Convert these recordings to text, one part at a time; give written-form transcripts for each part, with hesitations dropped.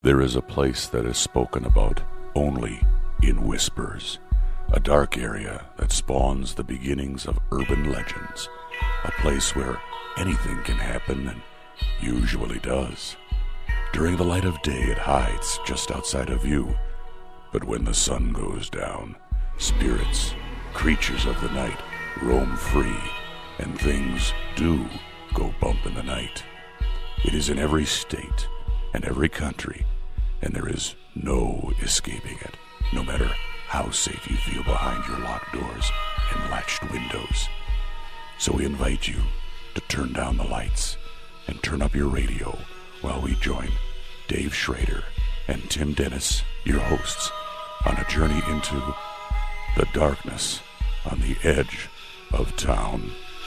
There is a place that is spoken about only in whispers, a dark area that spawns the beginnings of urban legends, a place where anything can happen and usually does. During the light of day, it hides just outside of view, but when the sun goes down, spirits, creatures of the night, roam free, and things do go bump in the night. It is in every state and every country, and there is no escaping it, no matter how safe you feel behind your locked doors and latched windows. So we invite you to turn down the lights and turn up your radio while we join Dave Schrader and Tim Dennis, your hosts, on a journey into the darkness on the edge of town.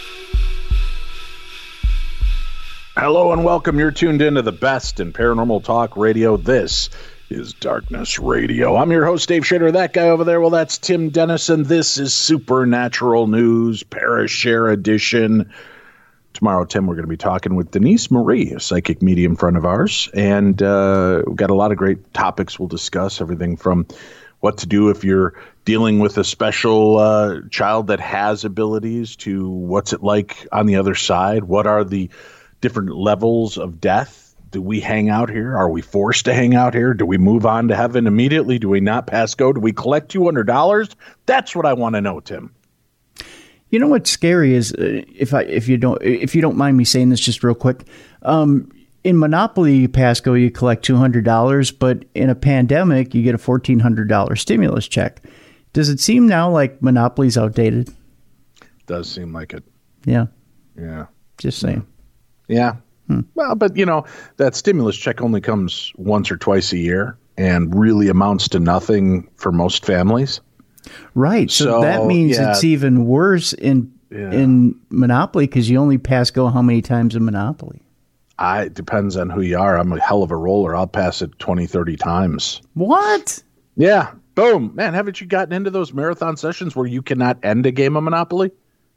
Hello and welcome. You're tuned into the best in paranormal talk radio. This is Darkness Radio. I'm your host, Dave Schrader. That guy over there, well, that's Tim Dennis, and this is Supernatural News, Parashare Edition. Tomorrow, Tim, we're going to be talking with Denise Marie, a psychic medium friend of ours, and we've got a lot of great topics we'll discuss, everything from what to do if you're dealing with a special child that has abilities to what's it like on the other side. What are the different levels of death? Do we hang out here? Are we forced to hang out here? Do we move on to heaven immediately? Do we not pass go? Do we collect $200? That's what I want to know, Tim. You know what's scary is if you don't mind me saying this just real quick. In Monopoly, you pass go, you collect $200, but in a pandemic, you get a $1,400 stimulus check. Does it seem now like Monopoly's outdated? Does seem like it. Yeah. Yeah. Just saying. Yeah. Well, but, you know, that stimulus check only comes once or twice a year and really amounts to nothing for most families. Right. So that means it's even worse in Monopoly because you only pass go how many times in Monopoly? It depends on who you are. I'm a hell of a roller. I'll pass it 20, 30 times. What? Yeah. Boom. Man, haven't you gotten into those marathon sessions where you cannot end a game of Monopoly?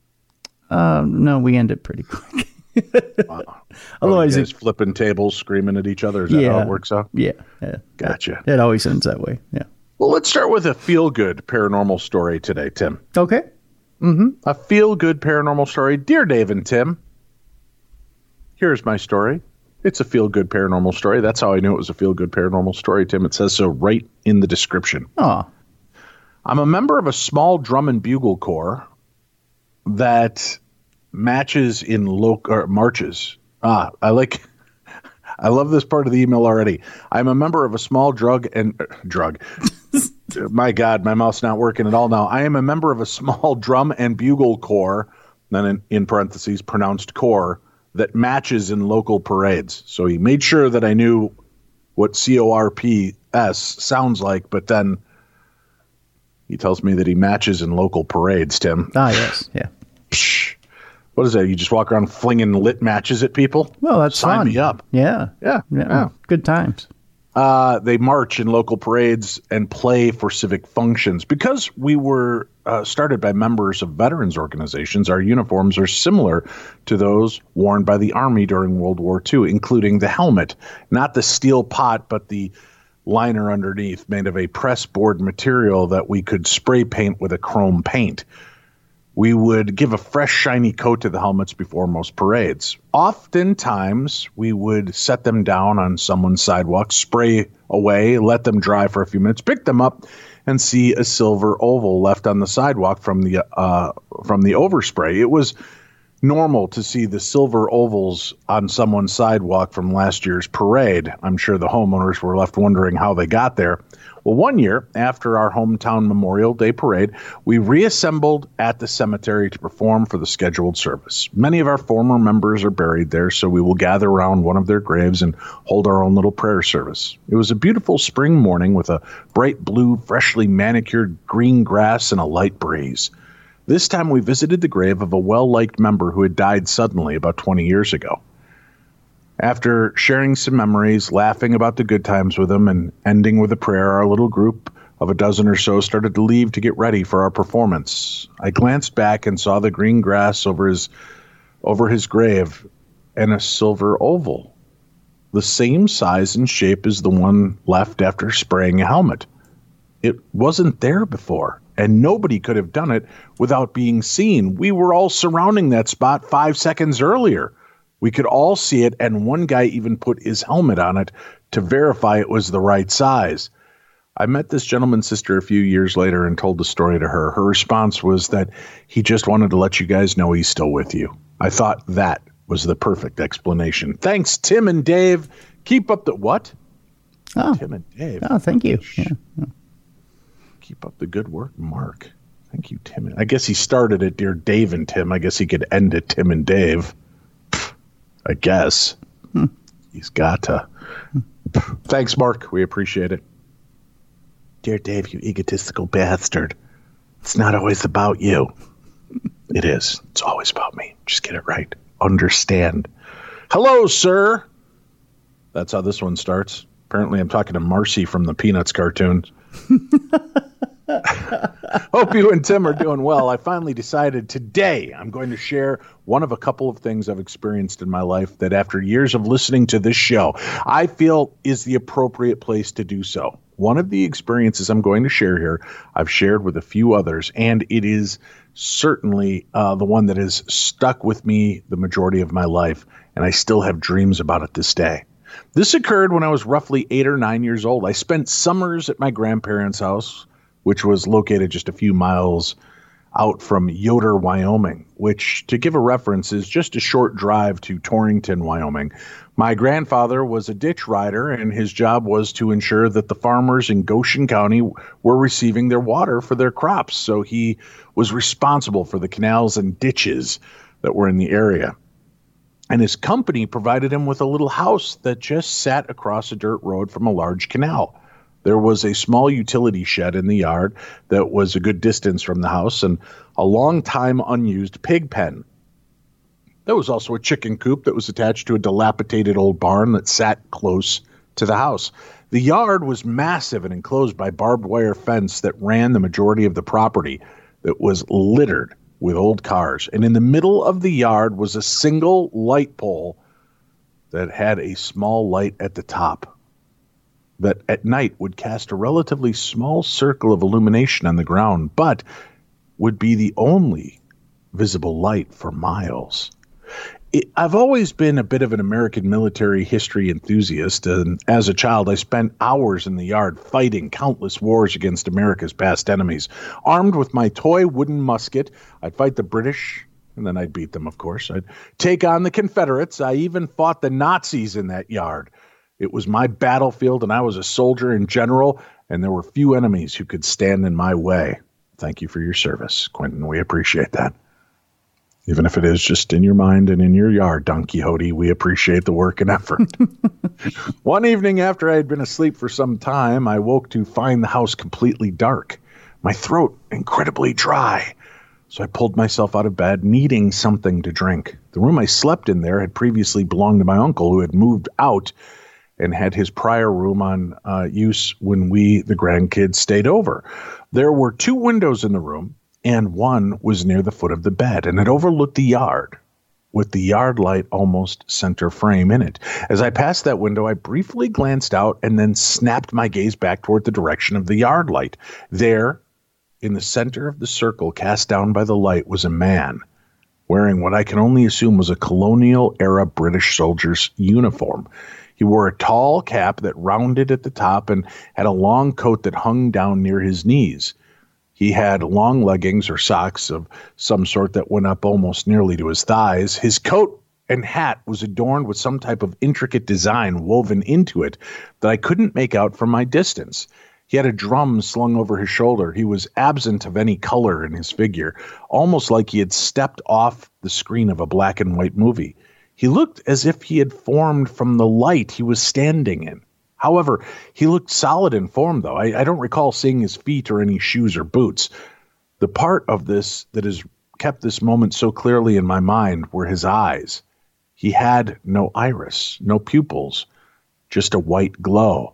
No, we end it pretty quick. Wow. Otherwise, you guys flipping tables, screaming at each other. Is that how it works out? Yeah. Gotcha. It always ends that way. Yeah. Well, let's start with a feel-good paranormal story today, Tim. Okay. A feel-good paranormal story. Dear Dave and Tim, here's my story. It's a feel-good paranormal story. That's how I knew it was a feel-good paranormal story, Tim. It says so right in the description. Oh. I'm a member of a small drum and bugle corps that matches in marches. I love this part of the email already. I'm a member of a small drug. My God, my mouth's not working at all now. I am a member of a small drum and bugle corps, then in parentheses, pronounced corps, that matches in local parades. So he made sure that I knew what CORPS sounds like, but then he tells me that he matches in local parades, Tim. Ah, yes. Yeah. Psh. What is that? You just walk around flinging lit matches at people? Well, that's Sign fun. me up. Yeah. Good times. They march in local parades and play for civic functions. Because we were started by members of veterans organizations, our uniforms are similar to those worn by the Army during World War II, including the helmet. Not the steel pot, but the liner underneath, made of a press board material that we could spray paint with a chrome paint. We would give a fresh, shiny coat to the helmets before most parades. Oftentimes, we would set them down on someone's sidewalk, spray away, let them dry for a few minutes, pick them up, and see a silver oval left on the sidewalk from the overspray. It was normal to see the silver ovals on someone's sidewalk from last year's parade. I'm sure the homeowners were left wondering how they got there. Well, one year, after our hometown Memorial Day parade, we reassembled at the cemetery to perform for the scheduled service. Many of our former members are buried there, so we will gather around one of their graves and hold our own little prayer service. It was a beautiful spring morning with a bright blue, freshly manicured green grass and a light breeze. This time we visited the grave of a well-liked member who had died suddenly about 20 years ago. After sharing some memories, laughing about the good times with him, and ending with a prayer, our little group of a dozen or so started to leave to get ready for our performance. I glanced back and saw the green grass over his grave and a silver oval. the same size and shape as the one left after spraying a helmet. It wasn't there before, and nobody could have done it without being seen. We were all surrounding that spot 5 seconds earlier. We could all see it, and one guy even put his helmet on it to verify it was the right size. I met this gentleman's sister a few years later and told the story to her. Her response was that he just wanted to let you guys know he's still with you. I thought that was the perfect explanation. Thanks, Tim and Dave. Keep up the what? Oh, Tim and Dave. Oh, thank you. Yeah. Keep up the good work, Mark. Thank you, Tim. I guess he started it, dear Dave and Tim. I guess he could end it, Tim and Dave. I guess. He's got to. Thanks, Mark. We appreciate it. Dear Dave, you egotistical bastard. It's not always about you. It is. It's always about me. Just get it right. Understand. Hello, sir. That's how this one starts. Apparently, I'm talking to Marcy from the Peanuts cartoons. Hope you and Tim are doing well. I finally decided today I'm going to share one of a couple of things I've experienced in my life that after years of listening to this show, I feel is the appropriate place to do so. One of the experiences I'm going to share here, I've shared with a few others, and it is certainly the one that has stuck with me the majority of my life, and I still have dreams about it this day. This occurred when I was roughly 8 or 9 years old. I spent summers at my grandparents' house, which was located just a few miles out from Yoder, Wyoming, which, to give a reference, is just a short drive to Torrington, Wyoming. My grandfather was a ditch rider, and his job was to ensure that the farmers in Goshen County were receiving their water for their crops. So he was responsible for the canals and ditches that were in the area. And his company provided him with a little house that just sat across a dirt road from a large canal. There was a small utility shed in the yard that was a good distance from the house and a long time unused pig pen. There was also a chicken coop that was attached to a dilapidated old barn that sat close to the house. The yard was massive and enclosed by barbed wire fence that ran the majority of the property that was littered with old cars. And in the middle of the yard was a single light pole that had a small light at the top that at night would cast a relatively small circle of illumination on the ground, but would be the only visible light for miles. I've always been a bit of an American military history enthusiast, and as a child, I spent hours in the yard fighting countless wars against America's past enemies. Armed with my toy wooden musket, I'd fight the British, and then I'd beat them, of course. I'd take on the Confederates. I even fought the Nazis in that yard. It was my battlefield, and I was a soldier in general, and there were few enemies who could stand in my way. Thank you for your service, Quentin. We appreciate that. Even if it is just in your mind and in your yard, Don Quixote, we appreciate the work and effort. One evening after I had been asleep for some time, I woke to find the house completely dark, my throat incredibly dry. So I pulled myself out of bed, needing something to drink. The room I slept in there had previously belonged to my uncle, who had moved out and had his prior room on use when we, the grandkids, stayed over. There were 2 windows in the room, and one was near the foot of the bed, and it overlooked the yard, with the yard light almost center frame in it. As I passed that window, I briefly glanced out and then snapped my gaze back toward the direction of the yard light. There, in the center of the circle cast down by the light, was a man wearing what I can only assume was a colonial-era British soldier's uniform. He wore a tall cap that rounded at the top and had a long coat that hung down near his knees. He had long leggings or socks of some sort that went up almost nearly to his thighs. His coat and hat was adorned with some type of intricate design woven into it that I couldn't make out from my distance. He had a drum slung over his shoulder. He was absent of any color in his figure, almost like he had stepped off the screen of a black and white movie. He looked as if he had formed from the light he was standing in. However, he looked solid in form, though. I don't recall seeing his feet or any shoes or boots. The part of this that has kept this moment so clearly in my mind were his eyes. He had no iris, no pupils, just a white glow.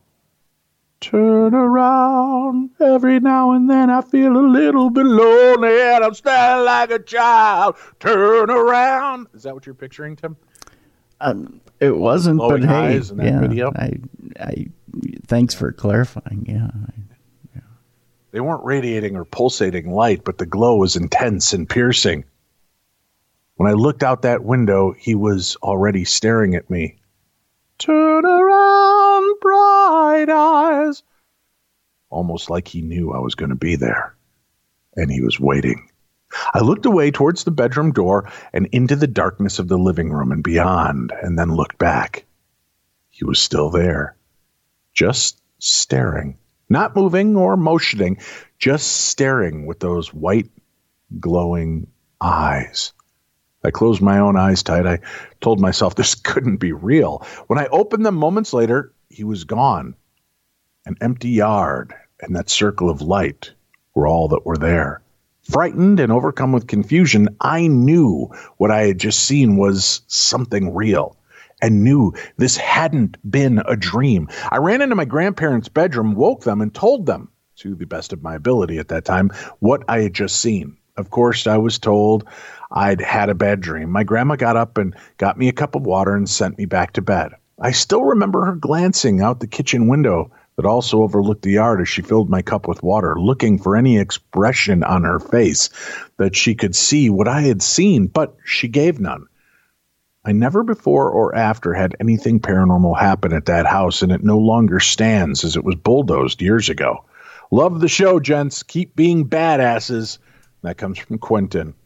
Turn around, every now and then I feel a little bit lonely and I'm standing like a child. Turn around. Is that what you're picturing, Tim? It wasn't, but glowing hey, eyes in that video. I thanks for clarifying. Yeah. They weren't radiating or pulsating light, but the glow was intense and piercing. When I looked out that window, he was already staring at me. Turn around, bright eyes. Almost like he knew I was going to be there. And he was waiting. I looked away towards the bedroom door and into the darkness of the living room and beyond, and then looked back. He was still there, just staring. Not moving or motioning, just staring with those white, glowing eyes. I closed my own eyes tight. I told myself this couldn't be real. When I opened them moments later, he was gone. An empty yard and that circle of light were all that were there. Frightened and overcome with confusion, I knew what I had just seen was something real. And knew this hadn't been a dream. I ran into my grandparents' bedroom, woke them, and told them, to the best of my ability at that time, what I had just seen. Of course, I was told I'd had a bad dream. My grandma got up and got me a cup of water and sent me back to bed. I still remember her glancing out the kitchen window that also overlooked the yard as she filled my cup with water, looking for any expression on her face that she could see what I had seen, but she gave none. I never before or after had anything paranormal happen at that house, and it no longer stands as it was bulldozed years ago. Love the show, gents. Keep being badasses. That comes from Quentin.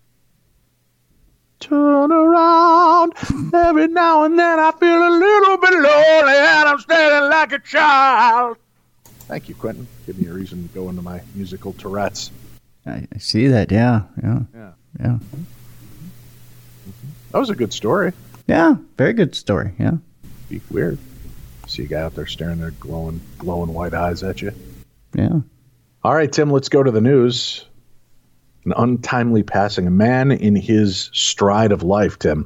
Turn around. Every now and then I feel a little bit lonely, and I'm standing like a child. Thank you, Quentin. Give me a reason to go into my musical Tourette's. I see that. Yeah. That was a good story. Yeah, very good story. Yeah. Be weird. See a guy out there staring their glowing white eyes at you. Yeah. All right, Tim, let's go to the news. An untimely passing. A man in his stride of life, Tim.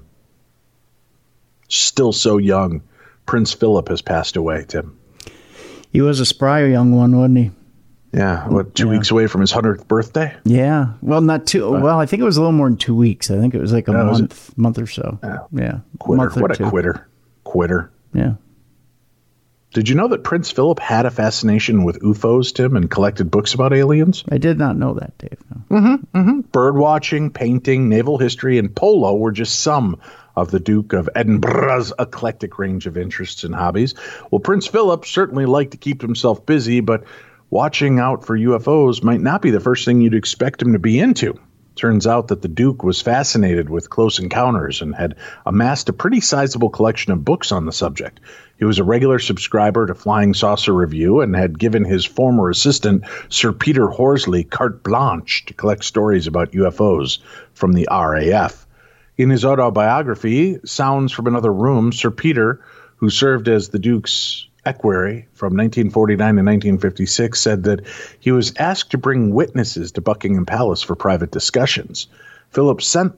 Still so young. Prince Philip has passed away, Tim. He was a spry young one, wasn't he? Yeah, 2 weeks away from his 100th birthday? Yeah. Well, not two. Well, I think it was a little more than 2 weeks. I think it was like a month or so. Yeah. Quitter. What a quitter. Quitter. Yeah. Did you know that Prince Philip had a fascination with UFOs, Tim, and collected books about aliens? I did not know that, Dave. No. Bird watching, painting, naval history, and polo were just some of the Duke of Edinburgh's eclectic range of interests and hobbies. Well, Prince Philip certainly liked to keep himself busy, but watching out for UFOs might not be the first thing you'd expect him to be into. Turns out that the Duke was fascinated with close encounters and had amassed a pretty sizable collection of books on the subject. He was a regular subscriber to Flying Saucer Review and had given his former assistant, Sir Peter Horsley, carte blanche to collect stories about UFOs from the RAF. In his autobiography, Sounds from Another Room, Sir Peter, who served as the Duke's equerry from 1949 to 1956, said that he was asked to bring witnesses to Buckingham Palace for private discussions. Philip spent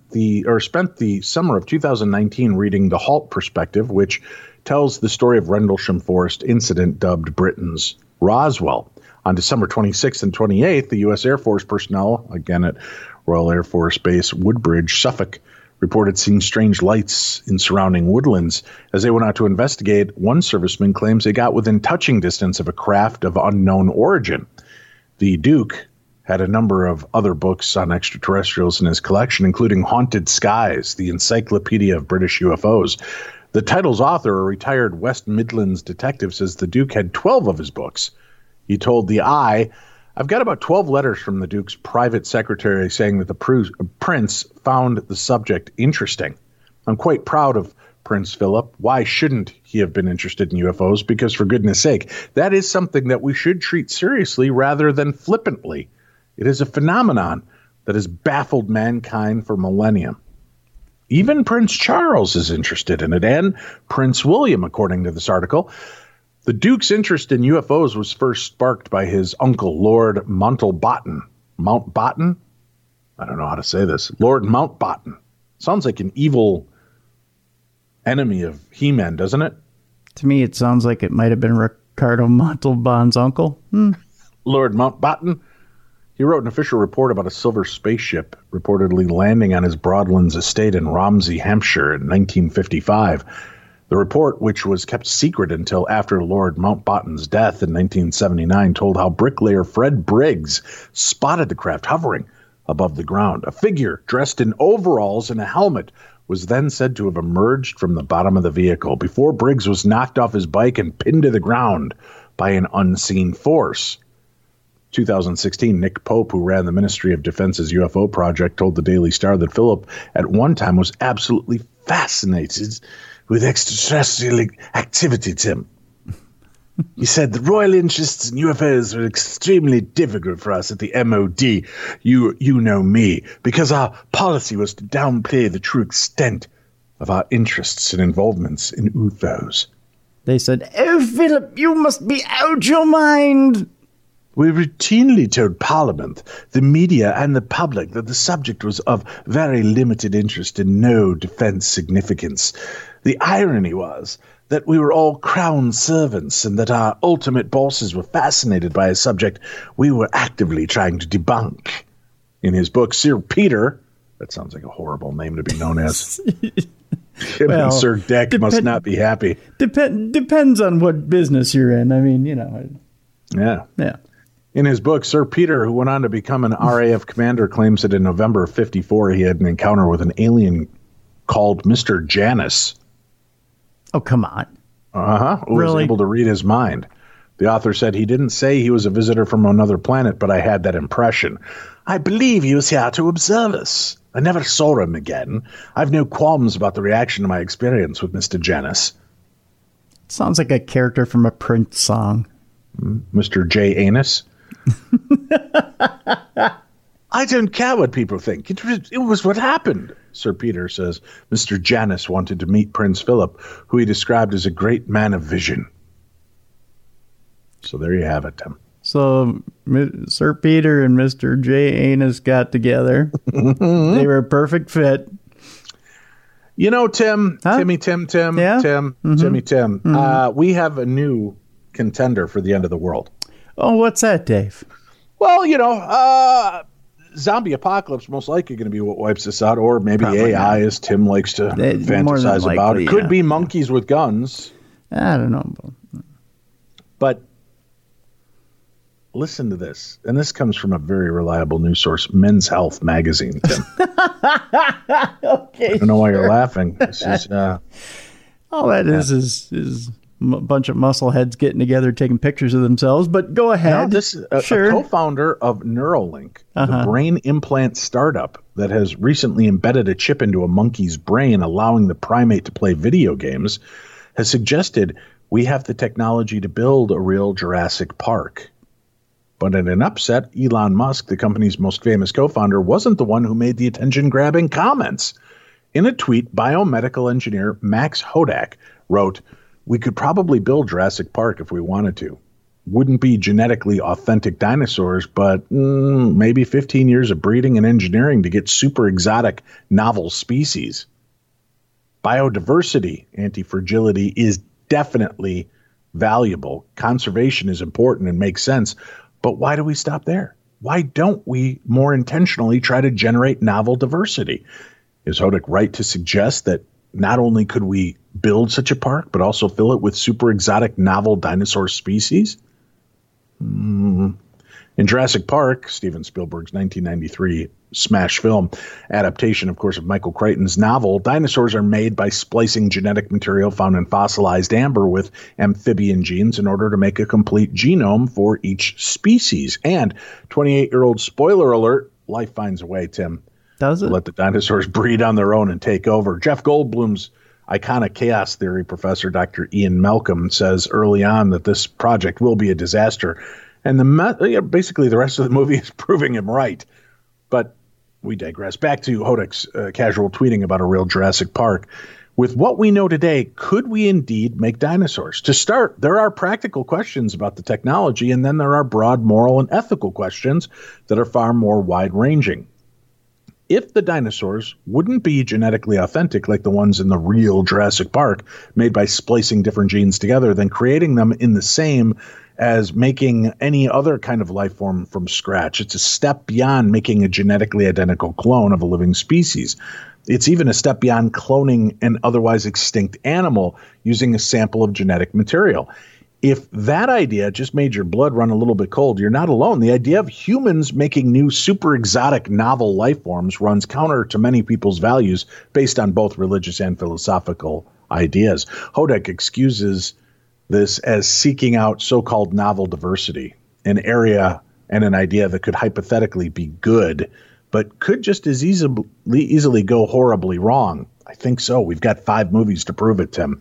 the summer of 2019 reading The Halt Perspective, which tells the story of Rendlesham Forest incident dubbed Britain's Roswell. On December 26th and 28th, the U.S. Air Force personnel, again at Royal Air Force Base Woodbridge, Suffolk, reported seeing strange lights in surrounding woodlands. As they went out to investigate, one serviceman claims they got within touching distance of a craft of unknown origin. The Duke had a number of other books on extraterrestrials in his collection, including Haunted Skies, the Encyclopedia of British UFOs. The title's author, a retired West Midlands detective, says the Duke had 12 of his books. He told the Eye, "I've got about 12 letters from the Duke's private secretary saying that the prince found the subject interesting. I'm quite proud of Prince Philip. Why shouldn't he have been interested in UFOs? Because for goodness sake, that is something that we should treat seriously rather than flippantly. It is a phenomenon that has baffled mankind for millennia. Even Prince Charles is interested in it, and Prince William, according to this article. The Duke's interest in UFOs was first sparked by his uncle, Lord Mountbatten. Mountbatten? I don't know how to say this. Lord Mountbatten. Sounds like an evil enemy of He-Man, doesn't it? To me, it sounds like it might have been Ricardo Montalban's uncle. Lord Mountbatten. He wrote an official report about a silver spaceship reportedly landing on his Broadlands estate in Romsey, Hampshire in 1955. The report, which was kept secret until after Lord Mountbatten's death in 1979, told how bricklayer Fred Briggs spotted the craft hovering above the ground. A figure dressed in overalls and a helmet was then said to have emerged from the bottom of the vehicle before Briggs was knocked off his bike and pinned to the ground by an unseen force. 2016, Nick Pope, who ran the Ministry of Defense's UFO project, told the Daily Star that Philip at one time was absolutely fascinated with extraterrestrial activity, Tim. He said the royal interests in UFOs are extremely difficult for us at the MOD, you know me, because our policy was to downplay the true extent of our interests and involvements in UFOs. They said, "Oh, Philip, you must be out your mind." We routinely told Parliament, the media, and the public that the subject was of very limited interest and no defense significance. The irony was that we were all crown servants and that our ultimate bosses were fascinated by a subject we were actively trying to debunk. In his book, Sir Peter, that sounds like a horrible name to be known as. Him and Sir Deck must not be happy. Depends on what business you're in. I mean, Yeah. Yeah. In his book, Sir Peter, who went on to become an RAF commander, claims that in November of 1954 he had an encounter with an alien called Mr. Janus. Oh, come on. Who was able to read his mind. The author said he didn't say he was a visitor from another planet, but I had that impression. I believe he was here to observe us. I never saw him again. I've no qualms about the reaction to my experience with Mr. Janus. Sounds like a character from a Prince song. Mr. J. Anus? I don't care what people think. It was what happened. Sir Peter says Mr. Janus wanted to meet Prince Philip, who he described as a great man of vision. So there you have it, Tim. So Sir Peter and Mr. J. Anus got together. They were a perfect fit. You know, Tim, huh? Timmy, Tim, yeah? Tim, Mm-hmm. Timmy, Tim. Mm-hmm. We have a new contender for the end of the world. Oh, what's that, Dave? Well, zombie apocalypse most likely going to be what wipes us out, or maybe Probably AI, not. as Tim likes to fantasize likely, about. It could yeah. be monkeys with guns. I don't know. But listen to this, and this comes from a very reliable news source, Men's Health magazine, Tim. Okay, I don't know why you're laughing. This is, all that is a bunch of muscleheads getting together taking pictures of themselves, but go ahead. No, this is a co-founder of Neuralink, the brain implant startup that has recently embedded a chip into a monkey's brain, allowing the primate to play video games, has suggested we have the technology to build a real Jurassic Park. But in an upset, Elon Musk, the company's most famous co-founder, wasn't the one who made the attention-grabbing comments. In a tweet, biomedical engineer Max Hodak wrote, "We could probably build Jurassic Park if we wanted to. Wouldn't be genetically authentic dinosaurs, but maybe 15 years of breeding and engineering to get super exotic novel species. Biodiversity, anti-fragility, is definitely valuable. Conservation is important and makes sense. But why do we stop there? Why don't we more intentionally try to generate novel diversity? Is Hodak right to suggest that not only could we build such a park, but also fill it with super exotic novel dinosaur species?" In Jurassic Park, Steven Spielberg's 1993 smash film adaptation, of course, of Michael Crichton's novel, dinosaurs are made by splicing genetic material found in fossilized amber with amphibian genes in order to make a complete genome for each species. And 28-year-old spoiler alert, life finds a way, Tim. Does it? To let the dinosaurs breed on their own and take over. Jeff Goldblum's iconic chaos theory professor, Dr. Ian Malcolm, says early on that this project will be a disaster. And basically the rest of the movie is proving him right. But we digress. Back to Hodak's casual tweeting about a real Jurassic Park. With what we know today, could we indeed make dinosaurs? To start, there are practical questions about the technology, and then there are broad moral and ethical questions that are far more wide-ranging. If the dinosaurs wouldn't be genetically authentic like the ones in the real Jurassic Park, made by splicing different genes together, then creating them in the same as making any other kind of life form from scratch. It's a step beyond making a genetically identical clone of a living species. It's even a step beyond cloning an otherwise extinct animal using a sample of genetic material. If that idea just made your blood run a little bit cold, you're not alone. The idea of humans making new super exotic novel life forms runs counter to many people's values based on both religious and philosophical ideas. Hodak excuses this as seeking out so-called novel diversity, an area and an idea that could hypothetically be good, but could just as easily go horribly wrong. I think so. We've got 5 movies to prove it, Tim.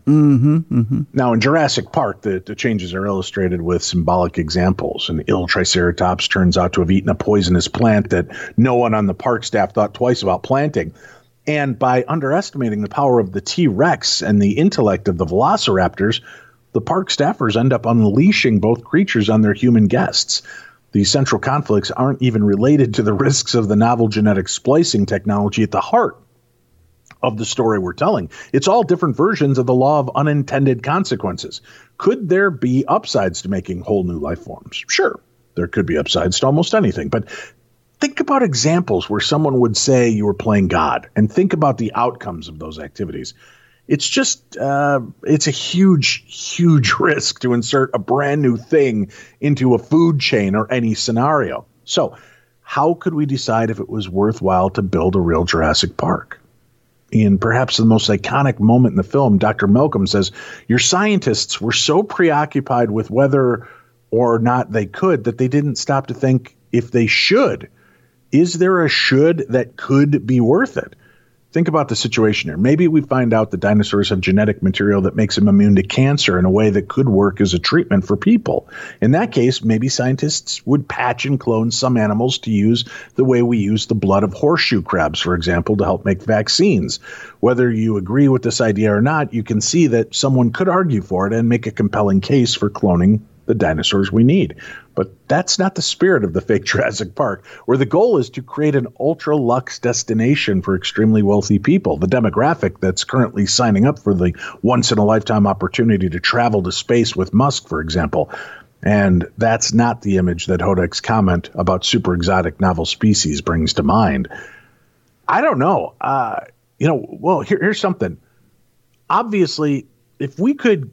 Now, in Jurassic Park, the changes are illustrated with symbolic examples. An ill Triceratops turns out to have eaten a poisonous plant that no one on the park staff thought twice about planting. And by underestimating the power of the T-Rex and the intellect of the velociraptors, the park staffers end up unleashing both creatures on their human guests. These central conflicts aren't even related to the risks of the novel genetic splicing technology at the heart of the story we're telling. It's all different versions of the law of unintended consequences. Could there be upsides to making whole new life forms? Sure, there could be upsides to almost anything, but think about examples where someone would say you were playing God, and think about the outcomes of those activities. It's just, it's a huge, huge risk to insert a brand new thing into a food chain or any scenario. So how could we decide if it was worthwhile to build a real Jurassic Park? In perhaps the most iconic moment in the film, Dr. Malcolm says, your scientists were so preoccupied with whether or not they could that they didn't stop to think if they should. Is there a should that could be worth it? Think about the situation here. Maybe we find out that dinosaurs have genetic material that makes them immune to cancer in a way that could work as a treatment for people. In that case, maybe scientists would patch and clone some animals to use the way we use the blood of horseshoe crabs, for example, to help make vaccines. Whether you agree with this idea or not, you can see that someone could argue for it and make a compelling case for cloning the dinosaurs we need. But that's not the spirit of the fake Jurassic Park, where the goal is to create an ultra-luxe destination for extremely wealthy people, the demographic that's currently signing up for the once-in-a-lifetime opportunity to travel to space with Musk, for example. And that's not the image that Hodak's comment about super exotic novel species brings to mind. I don't know. Well, here's something. Obviously, if we could,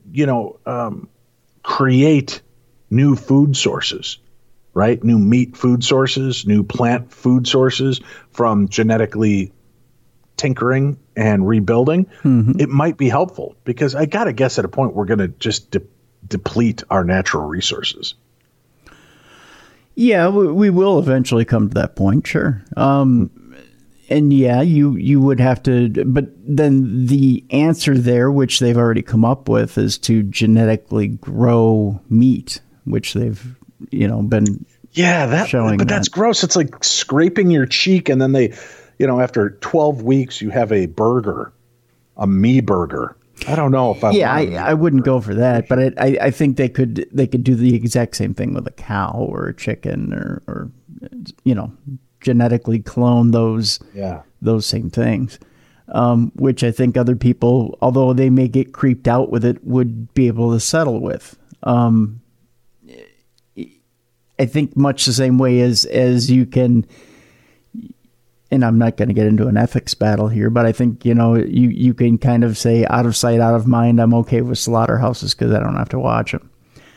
create new food sources, right? New meat food sources, new plant food sources from genetically tinkering and rebuilding, it might be helpful, because I got to guess at a point we're going to just deplete our natural resources. Yeah, we will eventually come to that point, sure. And yeah, you would have to, but then the answer there, which they've already come up with, is to genetically grow meat, which they've, been showing. But that's gross. It's like scraping your cheek, and then they, after 12 weeks, you have a burger, a me burger. I don't know if I wouldn't go for that, but I think they could do the exact same thing with a cow or a chicken or genetically clone those same things, which I think other people, although they may get creeped out with it, would be able to settle with. I think much the same way as you can, and I'm not going to get into an ethics battle here, but I think, you can kind of say out of sight, out of mind. I'm okay with slaughterhouses because I don't have to watch them.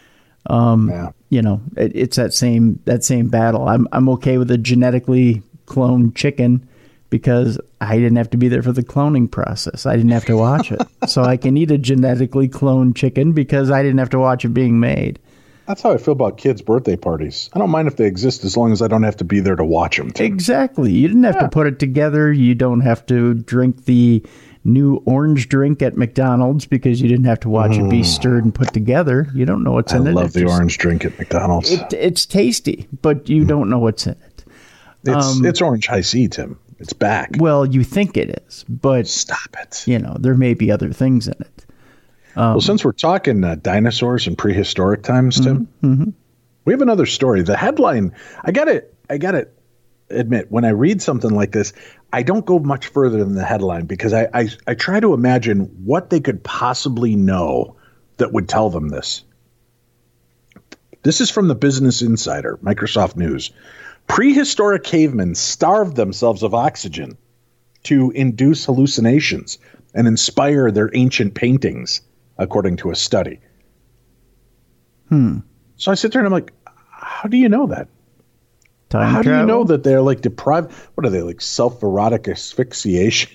It's that same battle. I'm okay with a genetically cloned chicken because I didn't have to be there for the cloning process. I didn't have to watch it. So I can eat a genetically cloned chicken because I didn't have to watch it being made. That's how I feel about kids' birthday parties. I don't mind if they exist as long as I don't have to be there to watch them. Exactly. You didn't have to put it together. You don't have to drink the new orange drink at McDonald's because you didn't have to watch it be stirred and put together. You don't know what's in it. I love the orange drink at McDonald's. It's tasty, but you don't know what's in it. It's Orange High C, Tim. It's back. Well, you think it is, but stop it. There may be other things in it. Well, since we're talking dinosaurs and prehistoric times, Tim, we have another story. The headline, I gotta admit, when I read something like this, I don't go much further than the headline because I try to imagine what they could possibly know that would tell them this. This is from the Business Insider, Microsoft News. Prehistoric cavemen starved themselves of oxygen to induce hallucinations and inspire their ancient paintings, according to a study. So I sit there and I'm like, how do you know that? How do you know that they're like deprived? What are they, like self-erotic asphyxiation?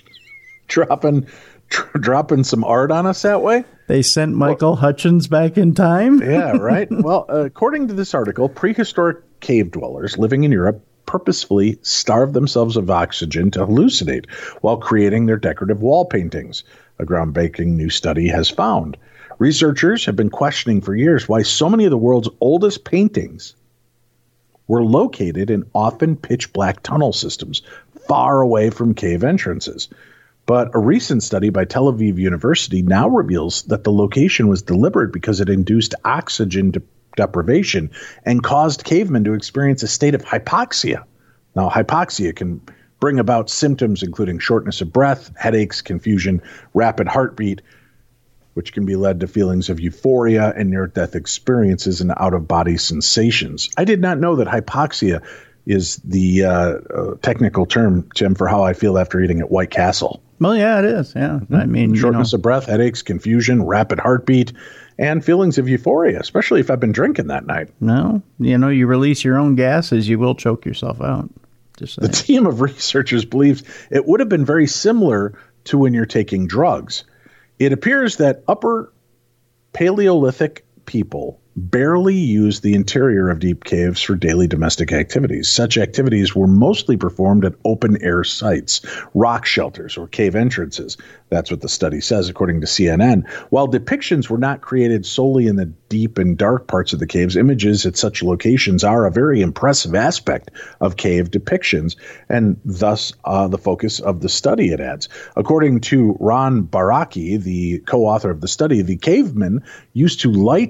dropping some art on us that way? They sent Michael Hutchins back in time? Yeah, right. Well, according to this article, prehistoric cave dwellers living in Europe purposefully starved themselves of oxygen to hallucinate while creating their decorative wall paintings, a groundbreaking new study has found. Researchers have been questioning for years why so many of the world's oldest paintings were located in often pitch-black tunnel systems far away from cave entrances. But a recent study by Tel Aviv University now reveals that the location was deliberate because it induced oxygen deprivation and caused cavemen to experience a state of hypoxia. Now, hypoxia can bring about symptoms including shortness of breath, headaches, confusion, rapid heartbeat, which can be led to feelings of euphoria and near-death experiences and out-of-body sensations. I did not know that hypoxia is the technical term, Tim, for how I feel after eating at White Castle. Well, yeah, it is. Yeah. I mean, shortness of breath, headaches, confusion, rapid heartbeat, and feelings of euphoria, especially if I've been drinking that night. No, you release your own gases, you will choke yourself out. Just saying. The team of researchers believes it would have been very similar to when you're taking drugs. It appears that Upper Paleolithic people barely used the interior of deep caves for daily domestic activities. Such activities were mostly performed at open-air sites, rock shelters, or cave entrances. That's what the study says, according to CNN. While depictions were not created solely in the deep and dark parts of the caves, images at such locations are a very impressive aspect of cave depictions, and thus the focus of the study, it adds. According to Ron Baraki, the co-author of the study, the cavemen used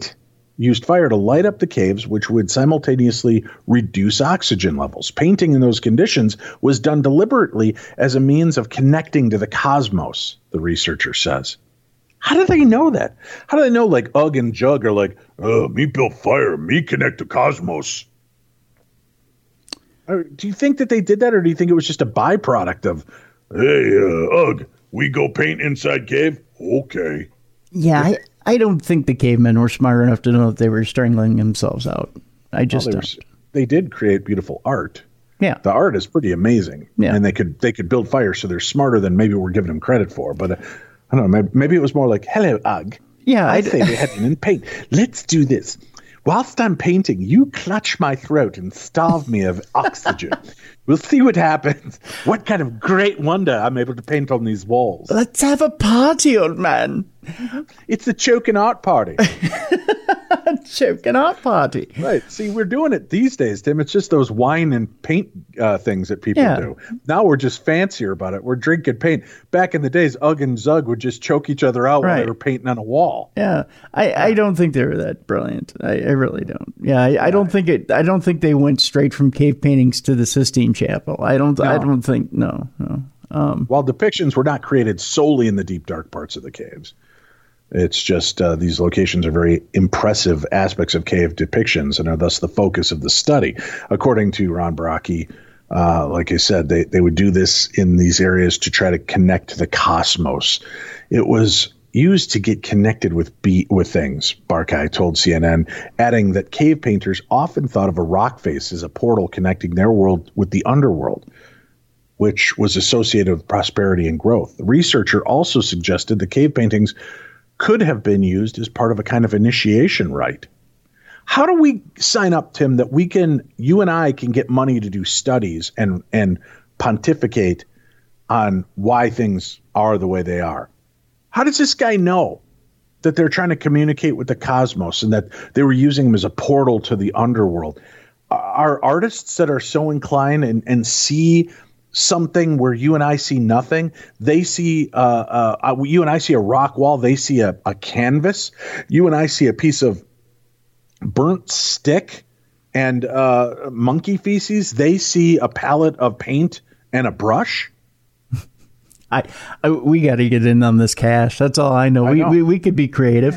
fire to light up the caves, which would simultaneously reduce oxygen levels. Painting in those conditions was done deliberately as a means of connecting to the cosmos, the researcher says. How do they know that? How do they know, like, Ugg and Jug are like, me build fire, me connect to cosmos? Do you think that they did that, or do you think it was just a byproduct of, hey, Ugg, we go paint inside cave? Okay. Yeah, I don't think the cavemen were smart enough to know that they were strangling themselves out. I just don't. They did create beautiful art. Yeah, the art is pretty amazing. Yeah, and they could build fire, so they're smarter than maybe we're giving them credit for. But I don't know. Maybe it was more like, "Hello, Ugg. Yeah, I say we head in and paint. Let's do this. Whilst I'm painting, you clutch my throat and starve me of oxygen. We'll see what happens. What kind of great wonder I'm able to paint on these walls. Let's have a party, old man. It's a choking art party. Choking art party. Right. See, we're doing it these days, Tim. It's just those wine and paint things that people do. Now we're just fancier about it. We're drinking paint. Back in the days, Ugg and Zug would just choke each other out while they were painting on a wall. Yeah. I don't think they were that brilliant. I really don't. Yeah. I don't think they went straight from cave paintings to the Sistine Chapel. I don't think. While depictions were not created solely in the deep, dark parts of the caves. It's just these locations are very impressive aspects of cave depictions and are thus the focus of the study. According to Ron Baraki, like I said, they would do this in these areas to try to connect to the cosmos. It was used to get connected with things, Barkai told CNN, adding that cave painters often thought of a rock face as a portal connecting their world with the underworld, which was associated with prosperity and growth. The researcher also suggested the cave paintings could have been used as part of a kind of initiation rite. How do we sign up, Tim, that you and I can get money to do studies and pontificate on why things are the way they are? How does this guy know that they're trying to communicate with the cosmos and that they were using them as a portal to the underworld? Are artists that are so inclined and see something where you and I see nothing? They see you and I see a rock wall. They see a canvas. You and I see a piece of burnt stick and monkey feces. They see a palette of paint and a brush. We got to get in on this cash. That's all I know. We could be creative.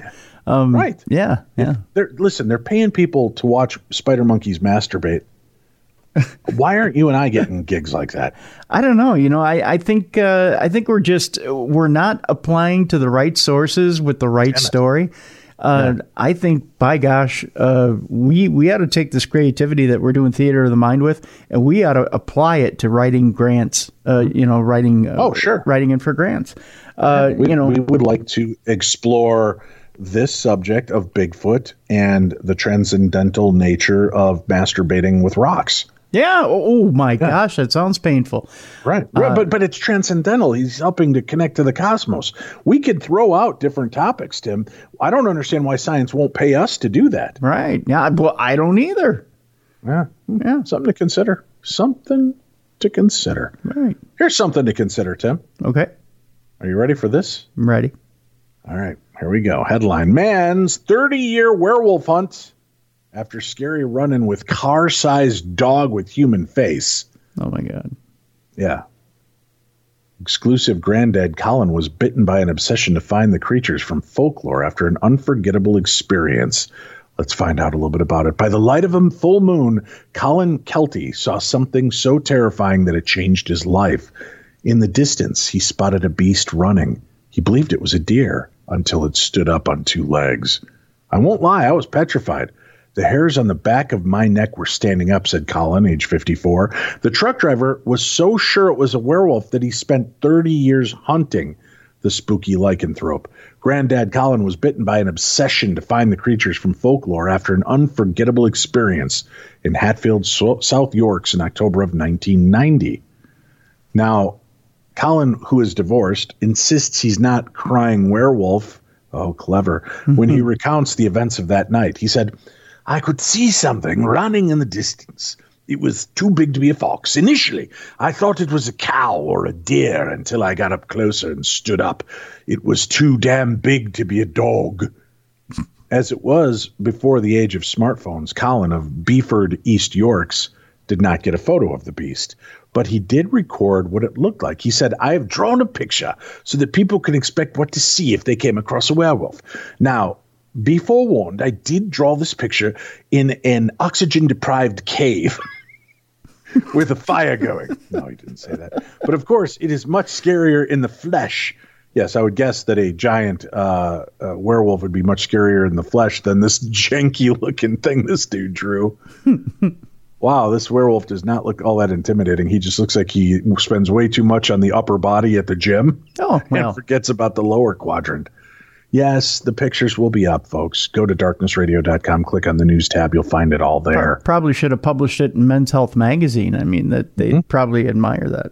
Right. Yeah. They're paying people to watch spider monkeys masturbate. Why aren't you and I getting gigs like that? I don't know. I think we're not applying to the right sources with the right story. I think, by gosh, we ought to take this creativity that we're doing theater of the mind with, and we ought to apply it to writing grants. Writing in for grants. We would like to explore this subject of Bigfoot and the transcendental nature of masturbating with rocks. Yeah. Oh my gosh, that sounds painful. Right. But it's transcendental. He's helping to connect to the cosmos. We could throw out different topics, Tim. I don't understand why science won't pay us to do that. Right. Yeah. Well, I don't either. Yeah. Something to consider. Right. Here's something to consider, Tim. Okay. Are you ready for this? I'm ready. All right. Here we go. Headline: Man's 30-year werewolf hunt after scary run-in with car-sized dog with human face. Oh, my God. Yeah. Exclusive granddad Colin was bitten by an obsession to find the creatures from folklore after an unforgettable experience. Let's find out a little bit about it. By the light of a full moon, Colin Kelty saw something so terrifying that it changed his life. In the distance, he spotted a beast running. He believed it was a deer until it stood up on two legs. I won't lie, I was petrified. The hairs on the back of my neck were standing up, said Colin, age 54. The truck driver was so sure it was a werewolf that he spent 30 years hunting the spooky lycanthrope. Granddad Colin was bitten by an obsession to find the creatures from folklore after an unforgettable experience in Hatfield, South Yorks in October of 1990. Now, Colin, who is divorced, insists he's not crying werewolf. Oh, clever. When he recounts the events of that night, he said, I could see something running in the distance. It was too big to be a fox. Initially, I thought it was a cow or a deer until I got up closer and stood up. It was too damn big to be a dog. As it was before the age of smartphones, Colin of Beeford, East Yorks, did not get a photo of the beast, but he did record what it looked like. He said, I have drawn a picture so that people can expect what to see if they came across a werewolf. Now, be forewarned, I did draw this picture in an oxygen-deprived cave with a fire going. No, he didn't say that. But of course, it is much scarier in the flesh. Yes, I would guess that a giant werewolf would be much scarier in the flesh than this janky-looking thing this dude drew. Wow, this werewolf does not look all that intimidating. He just looks like he spends way too much on the upper body at the gym. Oh, well. And forgets about the lower quadrant. Yes, the pictures will be up, folks. Go to darknessradio.com, click on the news tab. You'll find it all there. Probably should have published it in Men's Health magazine. I mean, that they'd probably admire that.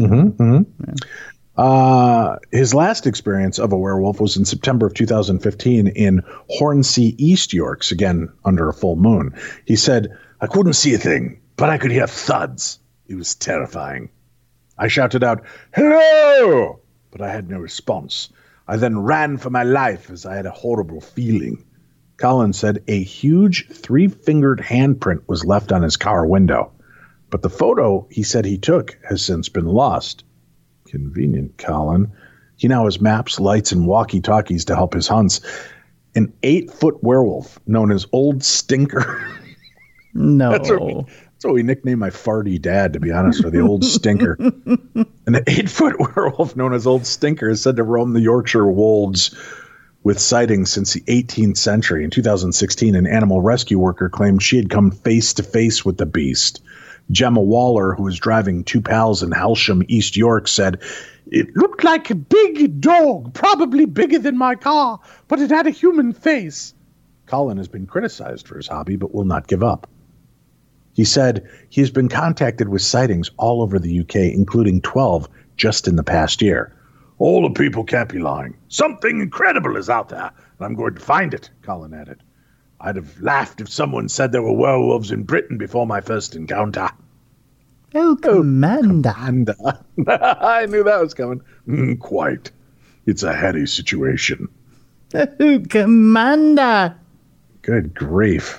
His last experience of a werewolf was in September of 2015 in Hornsey, East Yorks, again, under a full moon. He said, I couldn't see a thing, but I could hear thuds. It was terrifying. I shouted out, hello! But I had no response. I then ran for my life as I had a horrible feeling. Colin said a huge 3-fingered handprint was left on his car window, but the photo he said he took has since been lost. Convenient, Colin. He now has maps, lights, and walkie-talkies to help his hunts. An 8-foot werewolf known as Old Stinker. No. That's what we nicknamed my farty dad, to be honest with you, Old Stinker. An 8-foot werewolf known as Old Stinker is said to roam the Yorkshire wolds with sightings since the 18th century. In 2016, an animal rescue worker claimed she had come face to face with the beast. Gemma Waller, who was driving 2 pals in Halsham, East York, said, it looked like a big dog, probably bigger than my car, but it had a human face. Colin has been criticized for his hobby, but will not give up. He said he has been contacted with sightings all over the UK, including 12 just in the past year. All the people can't be lying. Something incredible is out there, and I'm going to find it, Colin added. I'd have laughed if someone said there were werewolves in Britain before my first encounter. Oh, Commander. I knew that was coming. Quite. It's a heady situation. Oh, Commander. Good grief.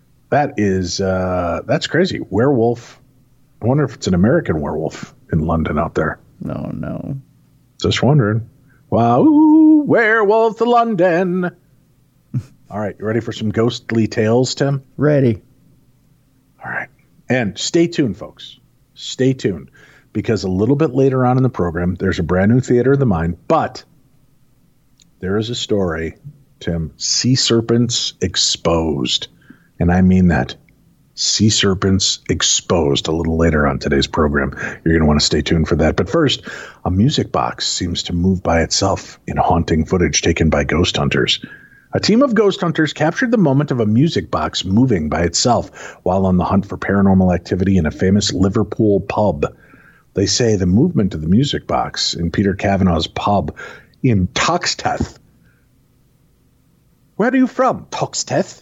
That's crazy. Werewolf. I wonder if it's an American werewolf in London out there. No. Just wondering. Wow, werewolf to London. All right, you ready for some ghostly tales, Tim? Ready. All right. And stay tuned, folks. Stay tuned, because a little bit later on in the program, there's a brand new Theater of the Mind, but there is a story, Tim, Sea Serpents Exposed. And I mean that. Sea Serpents Exposed, a little later on today's program. You're going to want to stay tuned for that. But first, a music box seems to move by itself in haunting footage taken by ghost hunters. A team of ghost hunters captured the moment of a music box moving by itself while on the hunt for paranormal activity in a famous Liverpool pub. They say the movement of the music box in Peter Cavanagh's pub in Toxteth. Where are you from, Toxteth?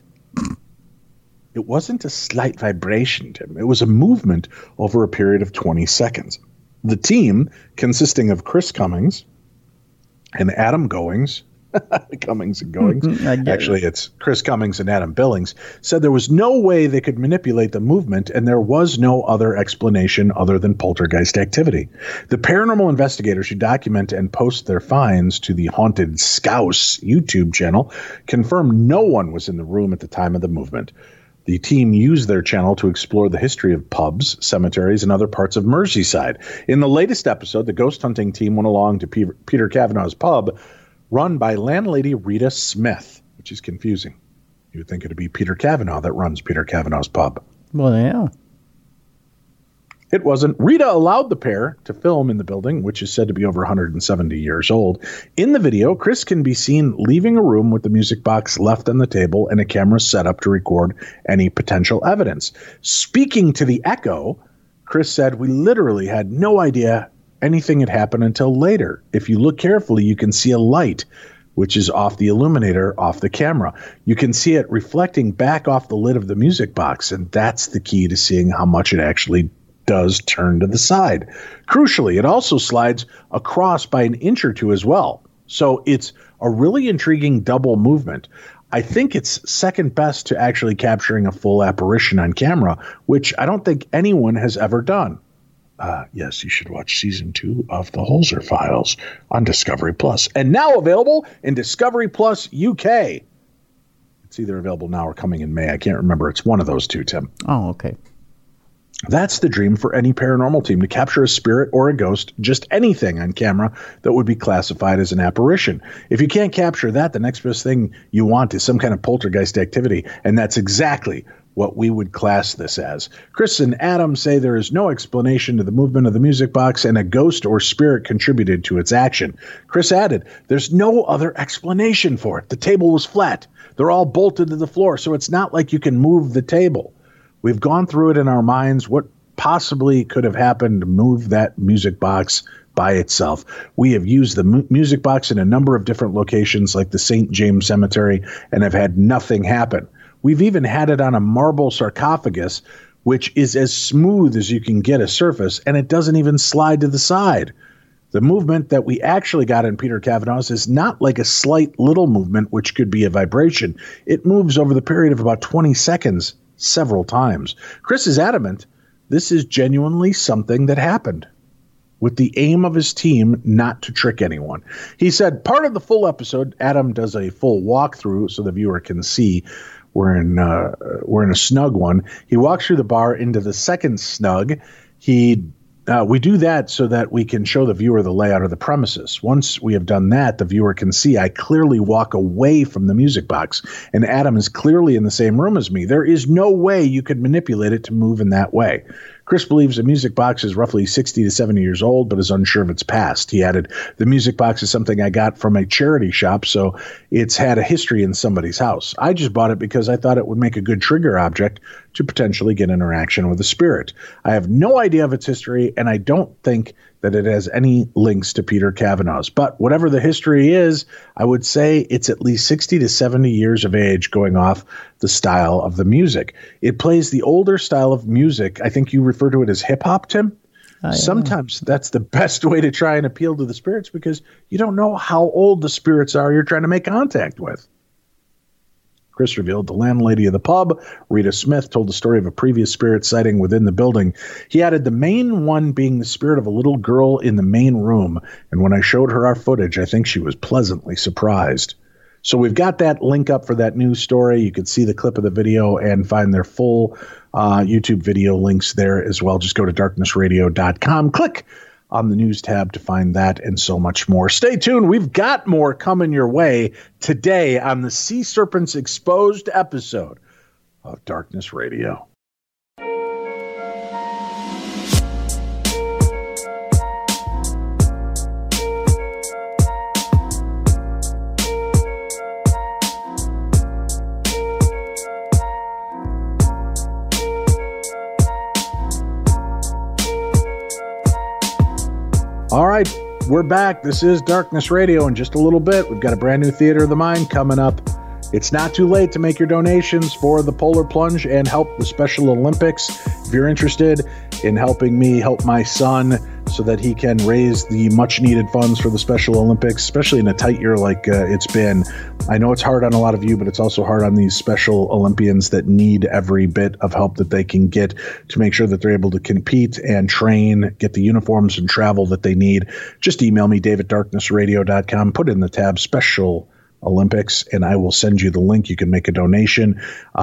It wasn't a slight vibration, Tim. It was a movement over a period of 20 seconds. The team, consisting of Chris Cummings and Adam Goings, Cummings and Goings, actually it's Chris Cummings and Adam Billings, said there was no way they could manipulate the movement and there was no other explanation other than poltergeist activity. The paranormal investigators who document and post their finds to the Haunted Scouse YouTube channel confirmed no one was in the room at the time of the movement. The team used their channel to explore the history of pubs, cemeteries, and other parts of Merseyside. In the latest episode, the ghost hunting team went along to Peter Cavanagh's pub, run by landlady Rita Smith, which is confusing. You would think it would be Peter Cavanagh that runs Peter Cavanagh's pub. Well, yeah. It wasn't. Rita allowed the pair to film in the building, which is said to be over 170 years old. In the video, Chris can be seen leaving a room with the music box left on the table and a camera set up to record any potential evidence. Speaking to the Echo, Chris said, "We literally had no idea anything had happened until later. If you look carefully, you can see a light, which is off the illuminator, off the camera. You can see it reflecting back off the lid of the music box, and that's the key to seeing how much it actually does turn to the side. Crucially, it also slides across by an inch or two as well. So it's a really intriguing double movement. I think it's second best to actually capturing a full apparition on camera, which I don't think anyone has ever done." Yes, you should watch season 2 of The Holzer Files on Discovery Plus, and now available in Discovery Plus UK. It's either available now or coming in May. I can't remember. It's one of those two, Tim. Oh, okay. That's the dream for any paranormal team, to capture a spirit or a ghost, just anything on camera that would be classified as an apparition. If you can't capture that, the next best thing you want is some kind of poltergeist activity, and that's exactly what we would class this as. Chris and Adam say there is no explanation to the movement of the music box and a ghost or spirit contributed to its action. Chris added, "There's no other explanation for it. The table was flat. They're all bolted to the floor, so it's not like you can move the table. We've gone through it in our minds. What possibly could have happened to move that music box by itself? We have used the music box in a number of different locations like the St. James Cemetery and have had nothing happen. We've even had it on a marble sarcophagus, which is as smooth as you can get a surface, and it doesn't even slide to the side. The movement that we actually got in Peter Cavanagh's is not like a slight little movement, which could be a vibration. It moves over the period of about 20 seconds several times." Chris is adamant this is genuinely something that happened, with the aim of his team not to trick anyone. He said, "Part of the full episode, Adam does a full walkthrough so the viewer can see. We're in a snug one. He walks through the bar into the second snug. We do that so that we can show the viewer the layout of the premises. Once we have done that, the viewer can see I clearly walk away from the music box, and Adam is clearly in the same room as me. There is no way you could manipulate it to move in that way." Chris believes the music box is roughly 60 to 70 years old, but is unsure of its past. He added, "The music box is something I got from a charity shop, so it's had a history in somebody's house. I just bought it because I thought it would make a good trigger object to potentially get interaction with a spirit. I have no idea of its history, and I don't think that it has any links to Peter Cavanagh's. But whatever the history is, I would say it's at least 60 to 70 years of age, going off the style of the music. It plays the older style of music. I think you refer to it as hip-hop, Tim? Sometimes that's the best way to try and appeal to the spirits, because you don't know how old the spirits are you're trying to make contact with." Chris revealed the landlady of the pub, Rita Smith, told the story of a previous spirit sighting within the building. He added, "The main one being the spirit of a little girl in the main room, and when I showed her our footage, I think she was pleasantly surprised." So we've got that link up for that news story. You can see the clip of the video and find their full YouTube video links there as well. Just go to darknessradio.com, click on the news tab to find that and so much more. Stay tuned. We've got more coming your way today on the Sea Serpents Exposed episode of Darkness Radio. All right, we're back. This is Darkness Radio. In just a little bit, we've got a brand new Theater of the Mind coming up. It's not too late to make your donations for the Polar Plunge and help the Special Olympics. If you're interested in helping me help my son so that he can raise the much-needed funds for the Special Olympics, especially in a tight year like it's been. I know it's hard on a lot of you, but it's also hard on these Special Olympians that need every bit of help that they can get to make sure that they're able to compete and train, get the uniforms and travel that they need. Just email me, dave@darknessradio.com, put in the tab Special Olympics, and I will send you the link. You can make a donation.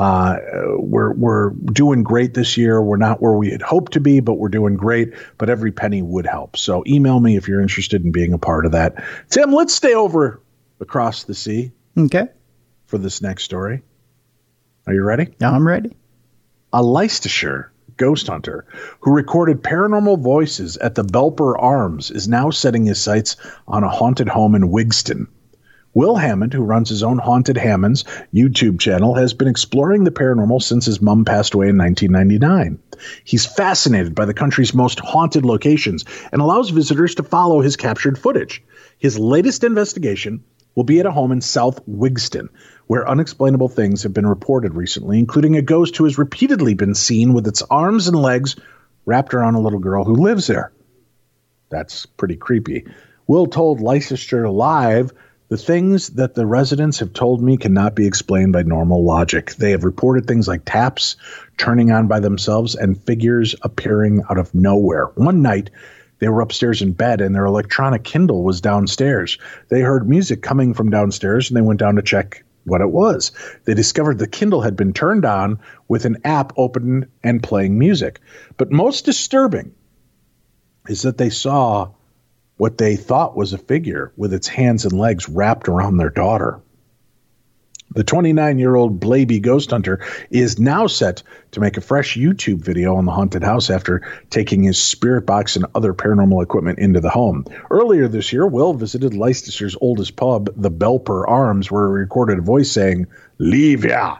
We're doing great this year. We're not where we had hoped to be, but we're doing great. But every penny would help. So email me if you're interested in being a part of that. Tim, let's stay over across the sea. Okay. For this next story. Are you ready? I'm ready. A Leicestershire ghost hunter who recorded paranormal voices at the Belper Arms is now setting his sights on a haunted home in Wigston. Will Hammond, who runs his own Haunted Hammonds YouTube channel, has been exploring the paranormal since his mom passed away in 1999. He's fascinated by the country's most haunted locations and allows visitors to follow his captured footage. His latest investigation will be at a home in South Wigston, where unexplainable things have been reported recently, including a ghost who has repeatedly been seen with its arms and legs wrapped around a little girl who lives there. That's pretty creepy. Will told Leicestershire Live, "The things that the residents have told me cannot be explained by normal logic. They have reported things like taps turning on by themselves and figures appearing out of nowhere. One night, they were upstairs in bed and their electronic Kindle was downstairs. They heard music coming from downstairs and they went down to check what it was. They discovered the Kindle had been turned on with an app open and playing music. But most disturbing is that they saw what they thought was a figure with its hands and legs wrapped around their daughter." The 29-year-old Blaby ghost hunter is now set to make a fresh YouTube video on the haunted house after taking his spirit box and other paranormal equipment into the home. Earlier this year, Will visited Leicestershire's oldest pub, the Belper Arms, where he recorded a voice saying, "Leave ya."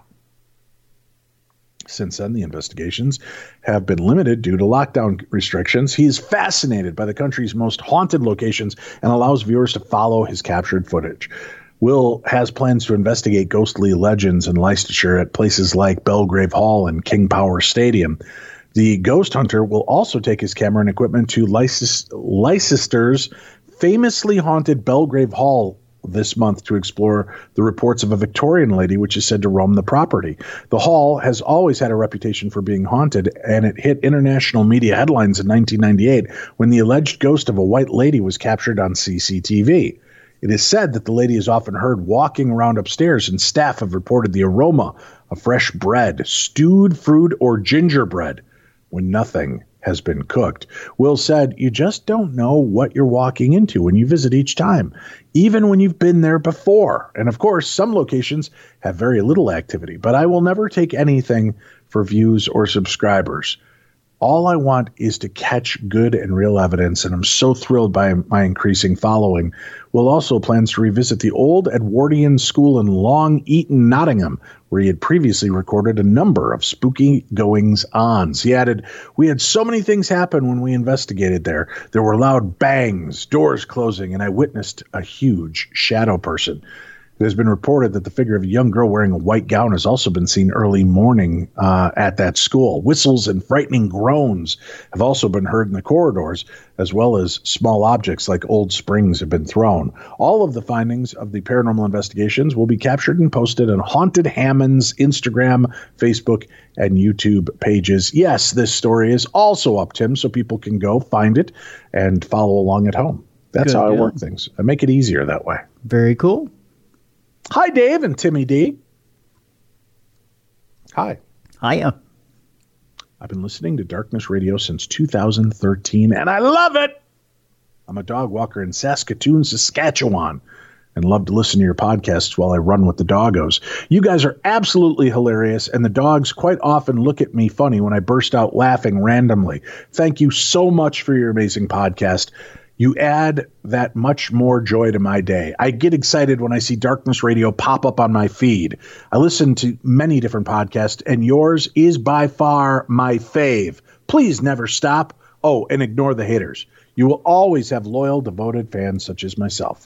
Since then, the investigations have been limited due to lockdown restrictions. He is fascinated by the country's most haunted locations and allows viewers to follow his captured footage. Will has plans to investigate ghostly legends in Leicestershire at places like Belgrave Hall and King Power Stadium. The ghost hunter will also take his camera and equipment to Leicester's famously haunted Belgrave Hall this month to explore the reports of a Victorian lady which is said to roam the property. The hall has always had a reputation for being haunted, and it hit international media headlines in 1998 when the alleged ghost of a white lady was captured on CCTV. It is said that the lady is often heard walking around upstairs, and staff have reported the aroma of fresh bread, stewed fruit, or gingerbread when nothing has been cooked. Will said, "You just don't know what you're walking into when you visit each time, even when you've been there before. And of course, some locations have very little activity, but I will never take anything for views or subscribers. All I want is to catch good and real evidence, and I'm so thrilled by my increasing following." Will also plans to revisit the old Edwardian School in Long Eaton, Nottingham, where he had previously recorded a number of spooky goings-ons. He added, "We had so many things happen when we investigated there. There were loud bangs, doors closing, and I witnessed a huge shadow person." It has been reported that the figure of a young girl wearing a white gown has also been seen early morning at that school. Whistles and frightening groans have also been heard in the corridors, as well as small objects like old springs have been thrown. All of the findings of the paranormal investigations will be captured and posted on Haunted Hammond's Instagram, Facebook, and YouTube pages. Yes, this story is also up, Tim, so people can go find it and follow along at home. That's how I work things. I make it easier that way. Very cool. Hi, Dave and Timmy D. Hi. Hiya. I've been listening to Darkness Radio since 2013, and I love it. I'm a dog walker in Saskatoon, Saskatchewan, and love to listen to your podcasts while I run with the doggos. You guys are absolutely hilarious, and the dogs quite often look at me funny when I burst out laughing randomly. Thank you so much for your amazing podcast. You add that much more joy to my day. I get excited when I see Darkness Radio pop up on my feed. I listen to many different podcasts, and yours is by far my fave. Please never stop. Oh, and ignore the haters. You will always have loyal, devoted fans such as myself.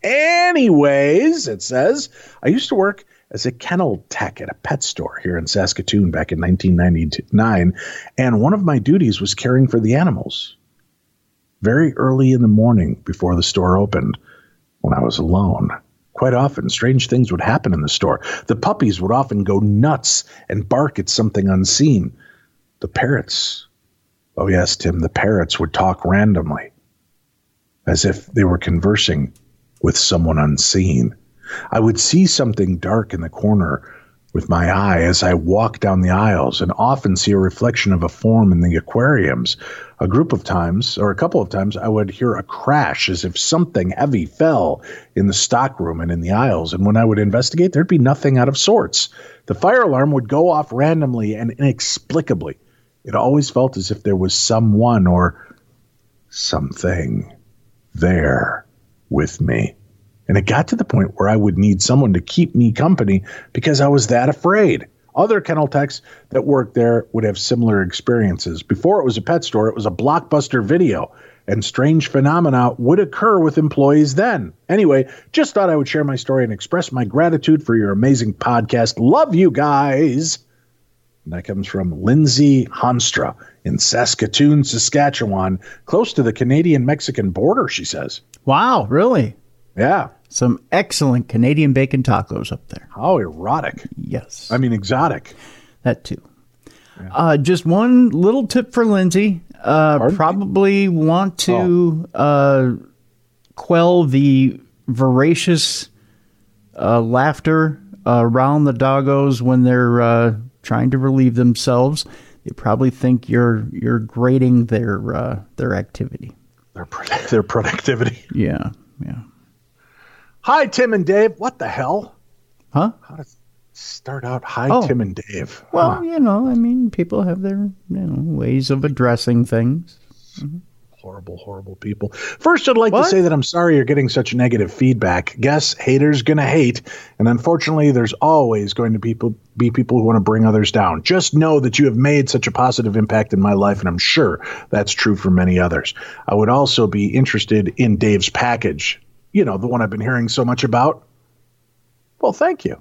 Anyways, it says, I used to work as a kennel tech at a pet store here in Saskatoon back in 1999, and one of my duties was caring for the animals. Very early in the morning before the store opened, when I was alone, quite often strange things would happen in the store. The puppies would often go nuts and bark at something unseen. The parrots, oh yes, Tim, the parrots would talk randomly, as if they were conversing with someone unseen. I would see something dark in the corner with my eye as I walked down the aisles, and often see a reflection of a form in the aquariums. A couple of times, I would hear a crash as if something heavy fell in the stockroom and in the aisles. And when I would investigate, there'd be nothing out of sorts. The fire alarm would go off randomly and inexplicably. It always felt as if there was someone or something there with me. And it got to the point where I would need someone to keep me company because I was that afraid. Other kennel techs that worked there would have similar experiences. Before it was a pet store, it was a Blockbuster Video, and strange phenomena would occur with employees then. Anyway, just thought I would share my story and express my gratitude for your amazing podcast. Love you guys. And that comes from Lindsay Honstra in Saskatoon, Saskatchewan, close to the Canadian-Mexican border, she says. Wow, really? Yeah. Some excellent Canadian bacon tacos up there. How erotic. Yes. I mean, exotic. That too. Yeah. Just one little tip for Lindsay. Probably want to quell the voracious laughter around the doggos when they're trying to relieve themselves. They probably think you're grading their activity. Their productivity. Yeah, yeah. Hi, Tim and Dave. What the hell? Huh? How to start out? Hi, Tim and Dave. Well, I mean, people have their ways of addressing things. Mm-hmm. Horrible people. First, I'd like to say that I'm sorry you're getting such negative feedback. Guess haters gonna hate, and unfortunately, there's always going to be people who want to bring others down. Just know that you have made such a positive impact in my life, and I'm sure that's true for many others. I would also be interested in Dave's package. You know, the one I've been hearing so much about. Well, thank you.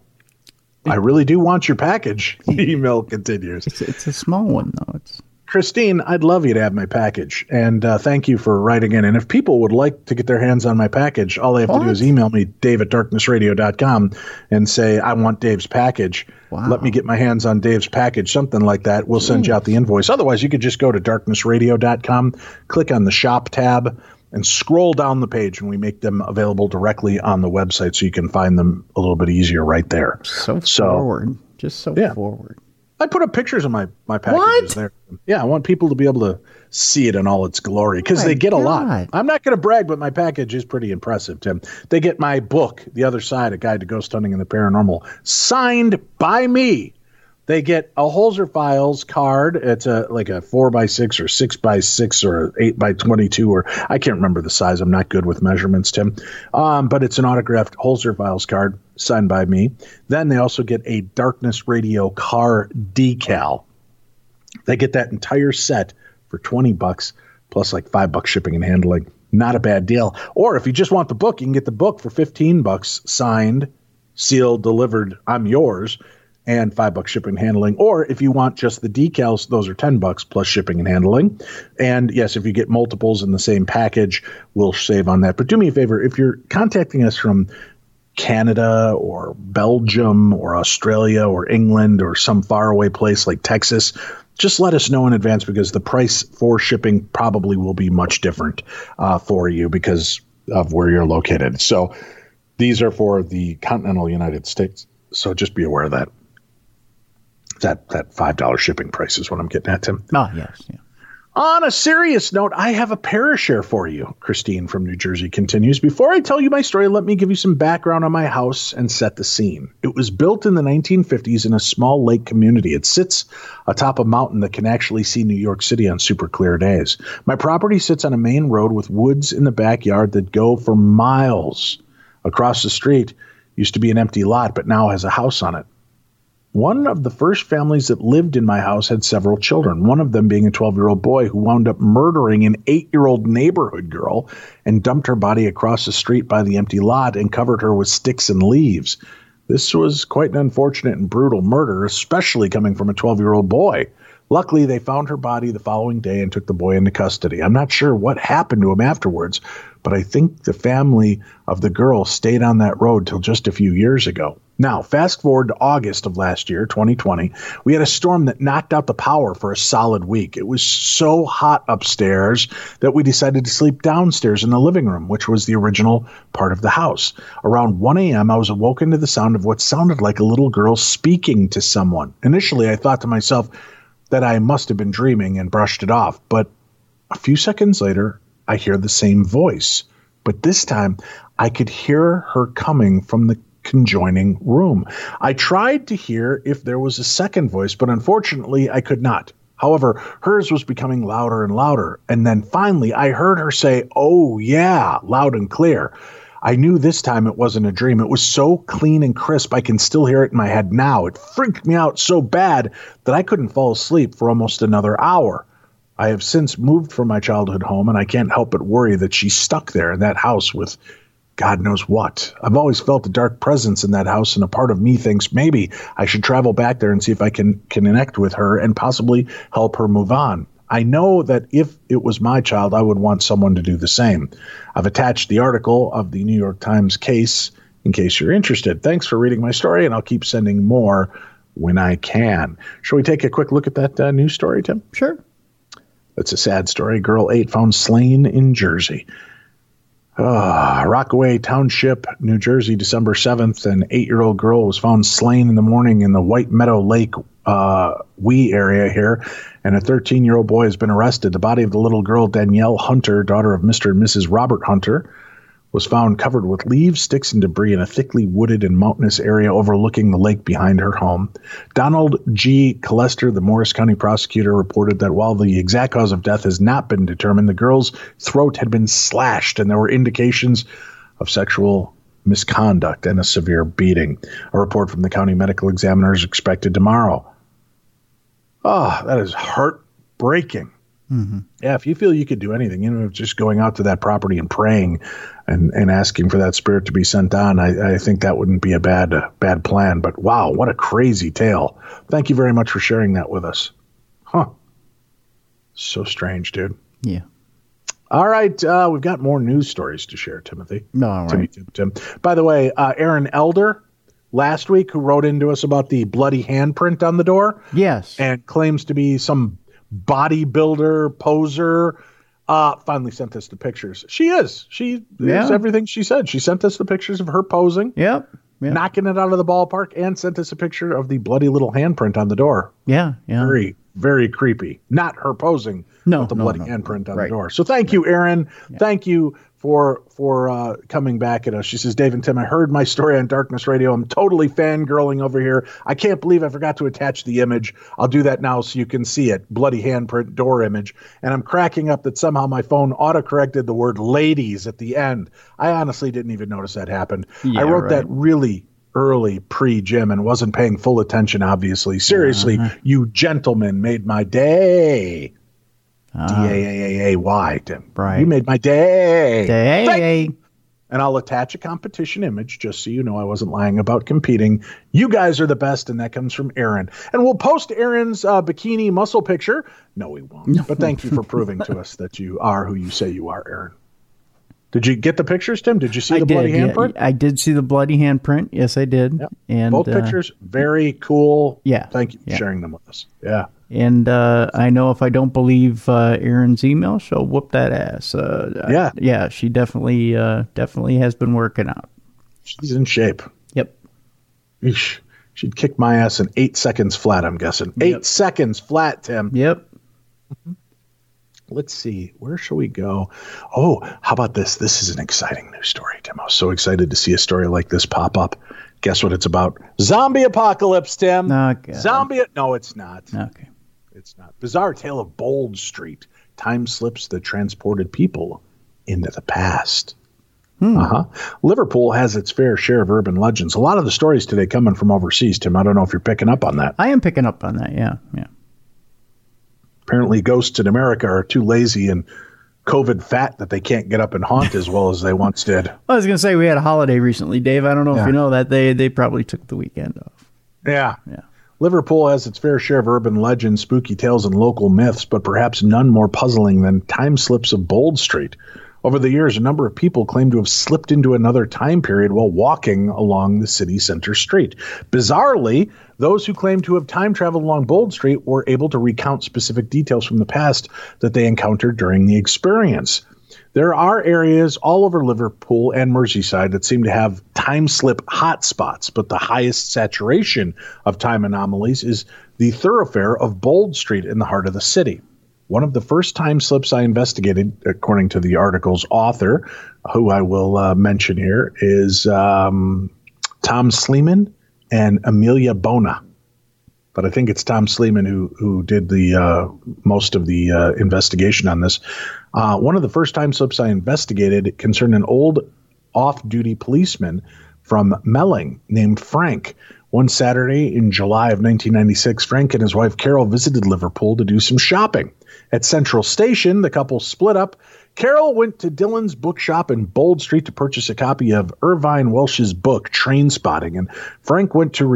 I really do want your package. The email continues. It's a small one, though. Christine, I'd love you to have my package. And thank you for writing in. And if people would like to get their hands on my package, all they have to do is email me, dave@darknessradio.com, and say, I want Dave's package. Wow. Let me get my hands on Dave's package, something like that. We'll send you out the invoice. Otherwise, you could just go to darknessradio.com, click on the shop tab, and scroll down the page, and we make them available directly on the website so you can find them a little bit easier right there. So forward. Just so forward. I put up pictures of my packages there. Yeah, I want people to be able to see it in all its glory because they get a lot. I'm not going to brag, but my package is pretty impressive, Tim. They get my book, The Other Side, A Guide to Ghost Hunting and the Paranormal, signed by me. They get a Holzer Files card. It's like a 4x6 or 6x6 or 8x22, or I can't remember the size. I'm not good with measurements, Tim. But it's an autographed Holzer Files card signed by me. Then they also get a Darkness Radio car decal. They get that entire set for $20 plus like $5 shipping and handling. Not a bad deal. Or if you just want the book, you can get the book for $15 signed, sealed, delivered. I'm yours. And $5 shipping and handling. Or if you want just the decals, those are $10 plus shipping and handling. And yes, if you get multiples in the same package, we'll save on that. But do me a favor, if you're contacting us from Canada or Belgium or Australia or England or some faraway place like Texas, just let us know in advance because the price for shipping probably will be much different for you because of where you're located. So These are for the continental United States, so just be aware of that. That $5 shipping price is what I'm getting at, Tim. Oh, yes. Yeah. On a serious note, I have a Parashare for you, Christine from New Jersey continues. Before I tell you my story, let me give you some background on my house and set the scene. It was built in the 1950s in a small lake community. It sits atop a mountain that can actually see New York City on super clear days. My property sits on a main road with woods in the backyard that go for miles. Across the street used to be an empty lot, but now has a house on it. One of the first families that lived in my house had several children, one of them being a 12-year-old boy who wound up murdering an 8-year-old neighborhood girl and dumped her body across the street by the empty lot and covered her with sticks and leaves. This was quite an unfortunate and brutal murder, especially coming from a 12-year-old boy. Luckily, they found her body the following day and took the boy into custody. I'm not sure what happened to him afterwards, but I think the family of the girl stayed on that road till just a few years ago. Now, fast forward to August of last year, 2020, we had a storm that knocked out the power for a solid week. It was so hot upstairs that we decided to sleep downstairs in the living room, which was the original part of the house. Around 1 a.m., I was awoken to the sound of what sounded like a little girl speaking to someone. Initially, I thought to myself that I must have been dreaming and brushed it off, but a few seconds later, I hear the same voice. But this time, I could hear her coming from the conjoining room. I tried to hear if there was a second voice, but unfortunately I could not. However, hers was becoming louder and louder. And then finally I heard her say, "Oh yeah," loud and clear. I knew this time it wasn't a dream. It was so clean and crisp, I can still hear it in my head now. It freaked me out so bad that I couldn't fall asleep for almost another hour. I have since moved from my childhood home, and I can't help but worry that she's stuck there in that house with God knows what. I've always felt a dark presence in that house, and a part of me thinks maybe I should travel back there and see if I can connect with her and possibly help her move on. I know that if it was my child, I would want someone to do the same. I've attached the article of the New York Times case in case you're interested. Thanks for reading my story, and I'll keep sending more when I can. Shall we take a quick look at that news story, Tim? Sure. It's a sad story. Girl 8 found slain in Jersey. Rockaway Township, New Jersey, December 7th. An 8-year-old girl was found slain in the morning in the White Meadow Lake Wee area here, and a 13-year-old boy has been arrested. The body of the little girl, Danielle Hunter, daughter of Mr. and Mrs. Robert Hunter, was found covered with leaves, sticks, and debris in a thickly wooded and mountainous area overlooking the lake behind her home. Donald G. Colester, the Morris County prosecutor, reported that while the exact cause of death has not been determined, the girl's throat had been slashed and there were indications of sexual misconduct and a severe beating. A report from the county medical examiner is expected tomorrow. That is heartbreaking. Mm-hmm. Yeah, if you feel you could do anything, just going out to that property and praying and asking for that spirit to be sent on, I think that wouldn't be a bad plan. But wow, what a crazy tale. Thank you very much for sharing that with us. So strange, dude. Yeah. All right, we've got more news stories to share, Timothy. All right. Tim. By the way, Aaron Elder last week, who wrote into us about the bloody handprint on the door. Yes. And claims to be some bodybuilder, poser, finally sent us the pictures. She is everything she said. She sent us the pictures of her posing. Yep. Knocking it out of the ballpark, and sent us a picture of the bloody little handprint on the door. Yeah. Very, very creepy. Not her posing, but the bloody handprint on the door. So thank you, Aaron. Yeah. Thank you for coming back at us. She says, Dave and Tim, I heard my story on Darkness Radio. I'm totally fangirling over here. I can't believe I forgot to attach the image. I'll do that now so you can see it. Bloody handprint door image. And I'm cracking up that somehow my phone autocorrected the word ladies at the end. I honestly didn't even notice that happened. I wrote that really early pre-gym and wasn't paying full attention, obviously. Seriously, you gentlemen made my day. D-A-A-A-Y, Tim. Right. You made my day. Day. And I'll attach a competition image just so you know I wasn't lying about competing. You guys are the best, and that comes from Aaron. And we'll post Aaron's bikini muscle picture. No, we won't. But thank you for proving to us that you are who you say you are, Aaron. Did you get the pictures, Tim? Did you see the bloody handprint? I did see the bloody handprint. Yes, I did. Yep. And both pictures, very cool. Yeah. Thank you for sharing them with us. Yeah. And I know if I don't believe Aaron's email, she'll whoop that ass. Yeah, she definitely has been working out. She's in shape. Yep. Eesh. She'd kick my ass in 8 seconds flat, I'm guessing. 8 seconds flat, Tim. Yep. Let's see. Where shall we go? Oh, how about this? This is an exciting news story, Tim. I was so excited to see a story like this pop up. Guess what it's about? Zombie apocalypse, Tim. Okay. No, it's not. Okay. It's not. Bizarre tale of Bold Street. Time slips that transported people into the past. Liverpool has its fair share of urban legends. A lot of the stories today coming from overseas, Tim. I don't know if you're picking up on that. I am picking up on that, yeah. Apparently ghosts in America are too lazy and COVID fat that they can't get up and haunt as well as they once did. I was going to say we had a holiday recently, Dave. I don't know if you know that. They probably took the weekend off. Yeah. Liverpool has its fair share of urban legends, spooky tales, and local myths, but perhaps none more puzzling than time slips of Bold Street. Over the years, a number of people claim to have slipped into another time period while walking along the city center street. Bizarrely, those who claim to have time traveled along Bold Street were able to recount specific details from the past that they encountered during the experience. There are areas all over Liverpool and Merseyside that seem to have time slip hotspots, but the highest saturation of time anomalies is the thoroughfare of Bold Street in the heart of the city. One of the first time slips I investigated, according to the article's author, who I will mention here, is Tom Sleeman and Amelia Bona. But I think it's Tom Sleeman who did the most of the investigation on this. One of the first time slips I investigated concerned an old off-duty policeman from Melling named Frank. One Saturday in July of 1996, Frank and his wife Carol visited Liverpool to do some shopping. At Central Station, the couple split up. Carol went to Dillon's bookshop in Bold Street to purchase a copy of Irvine Welsh's book, Train Spotting, and Frank went to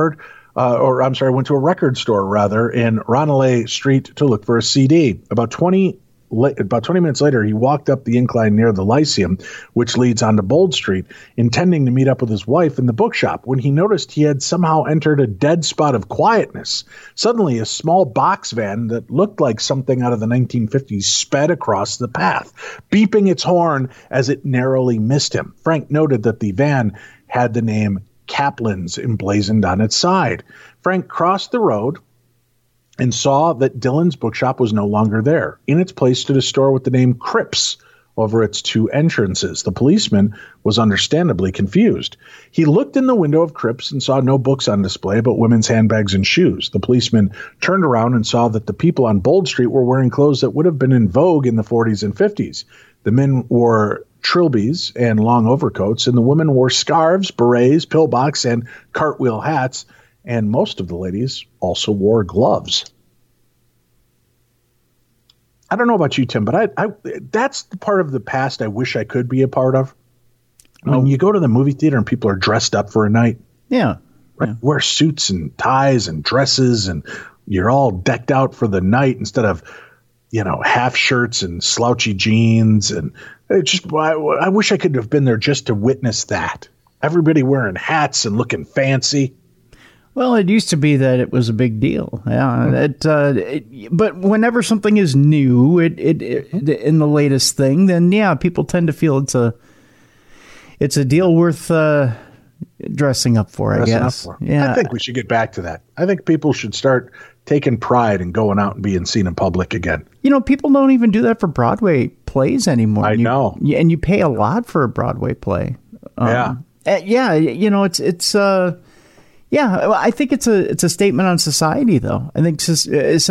went to a record store, rather, in Ranelagh Street to look for a CD. About 20 minutes later, he walked up the incline near the Lyceum, which leads onto Bold Street, intending to meet up with his wife in the bookshop, when he noticed he had somehow entered a dead spot of quietness. Suddenly, a small box van that looked like something out of the 1950s sped across the path, beeping its horn as it narrowly missed him. Frank noted that the van had the name Kaplan's emblazoned on its side. Frank crossed the road and saw that Dillon's bookshop was no longer there. In its place stood a store with the name Cripps over its two entrances. The policeman was understandably confused. He looked in the window of Cripps and saw no books on display but women's handbags and shoes. The policeman turned around and saw that the people on Bold Street were wearing clothes that would have been in vogue in the 40s and 50s. The men wore trilbies and long overcoats, and the women wore scarves, berets, pillbox, and cartwheel hats. And most of the ladies also wore gloves. I don't know about you, Tim, but I that's the part of the past I wish I could be a part of. When you go to the movie theater and people are dressed up for a night. Yeah. Right? Wear suits and ties and dresses, and you're all decked out for the night instead of, half shirts and slouchy jeans. And I wish I could have been there just to witness that. Everybody wearing hats and looking fancy. Well, it used to be that it was a big deal. Yeah, but whenever something is new, it in the latest thing, then people tend to feel it's a deal worth dressing up for. I guess. Yeah, I think we should get back to that. I think people should start taking pride in going out and being seen in public again. People don't even do that for Broadway plays anymore. I know, and you pay a lot for a Broadway play. It's. Yeah, I think it's a statement on society, though. I think since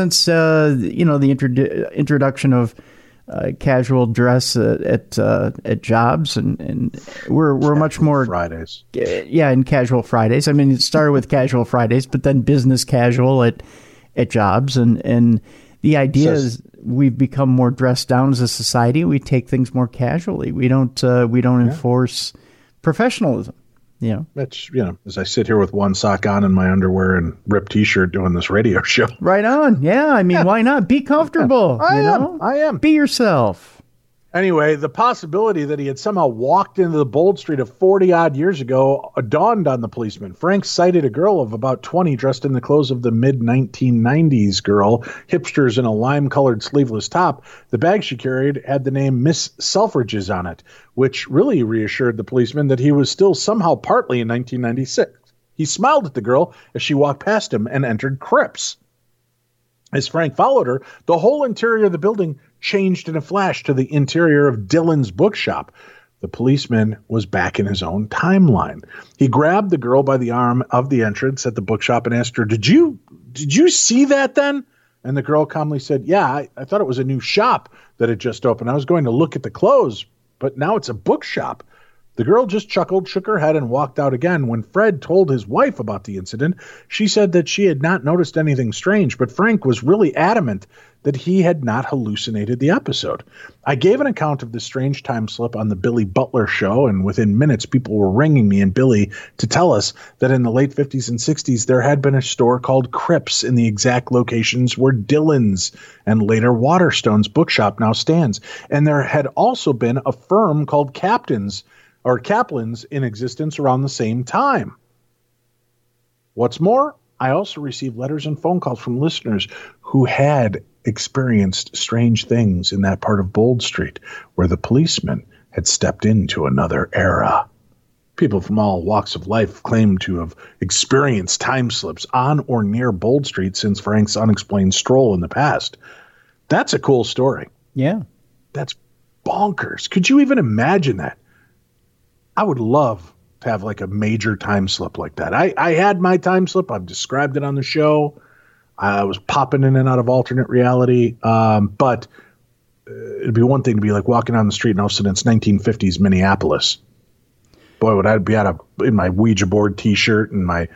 the introduction of casual dress at jobs, and we're much more Fridays. And casual Fridays. I mean, it started with casual Fridays, but then business casual at jobs, and the idea is we've become more dressed down as a society. We take things more casually. We don't enforce professionalism. That's, as I sit here with one sock on and my underwear and ripped t-shirt doing this radio show. Right on. Yeah. I mean, why not? Be comfortable. I am. Be yourself. Anyway, the possibility that he had somehow walked into the Bold Street of 40-odd years ago dawned on the policeman. Frank sighted a girl of about 20 dressed in the clothes of the mid-1990s girl, hipsters in a lime-colored sleeveless top. The bag she carried had the name Miss Selfridge's on it, which really reassured the policeman that he was still somehow partly in 1996. He smiled at the girl as she walked past him and entered Cripps. As Frank followed her, the whole interior of the building changed in a flash to the interior of Dylan's bookshop. The policeman was back in his own timeline. He grabbed the girl by the arm of the entrance at the bookshop and asked her, Did you see that then? And the girl calmly said, yeah, I thought it was a new shop that had just opened. I was going to look at the clothes, but now it's a bookshop. The girl just chuckled, shook her head, and walked out again. When Fred told his wife about the incident, she said that she had not noticed anything strange, but Frank was really adamant that he had not hallucinated the episode. I gave an account of the strange time slip on the Billy Butler show, and within minutes people were ringing me and Billy to tell us that in the late 50s and 60s there had been a store called Cripps in the exact locations where Dylan's and later Waterstone's bookshop now stands. And there had also been a firm called Kaplan's in existence around the same time. What's more, I also received letters and phone calls from listeners who had experienced strange things in that part of Bold Street where the policeman had stepped into another era. People from all walks of life claimed to have experienced time slips on or near Bold Street since Frank's unexplained stroll in the past. That's a cool story. Yeah. That's bonkers. Could you even imagine that? I would love to have like a major time slip like that. I had my time slip. I've described it on the show. I was popping in and out of alternate reality. But it'd be one thing to be like walking on the street and all of a sudden it's 1950s Minneapolis. Boy, would I be in my Ouija board T-shirt and my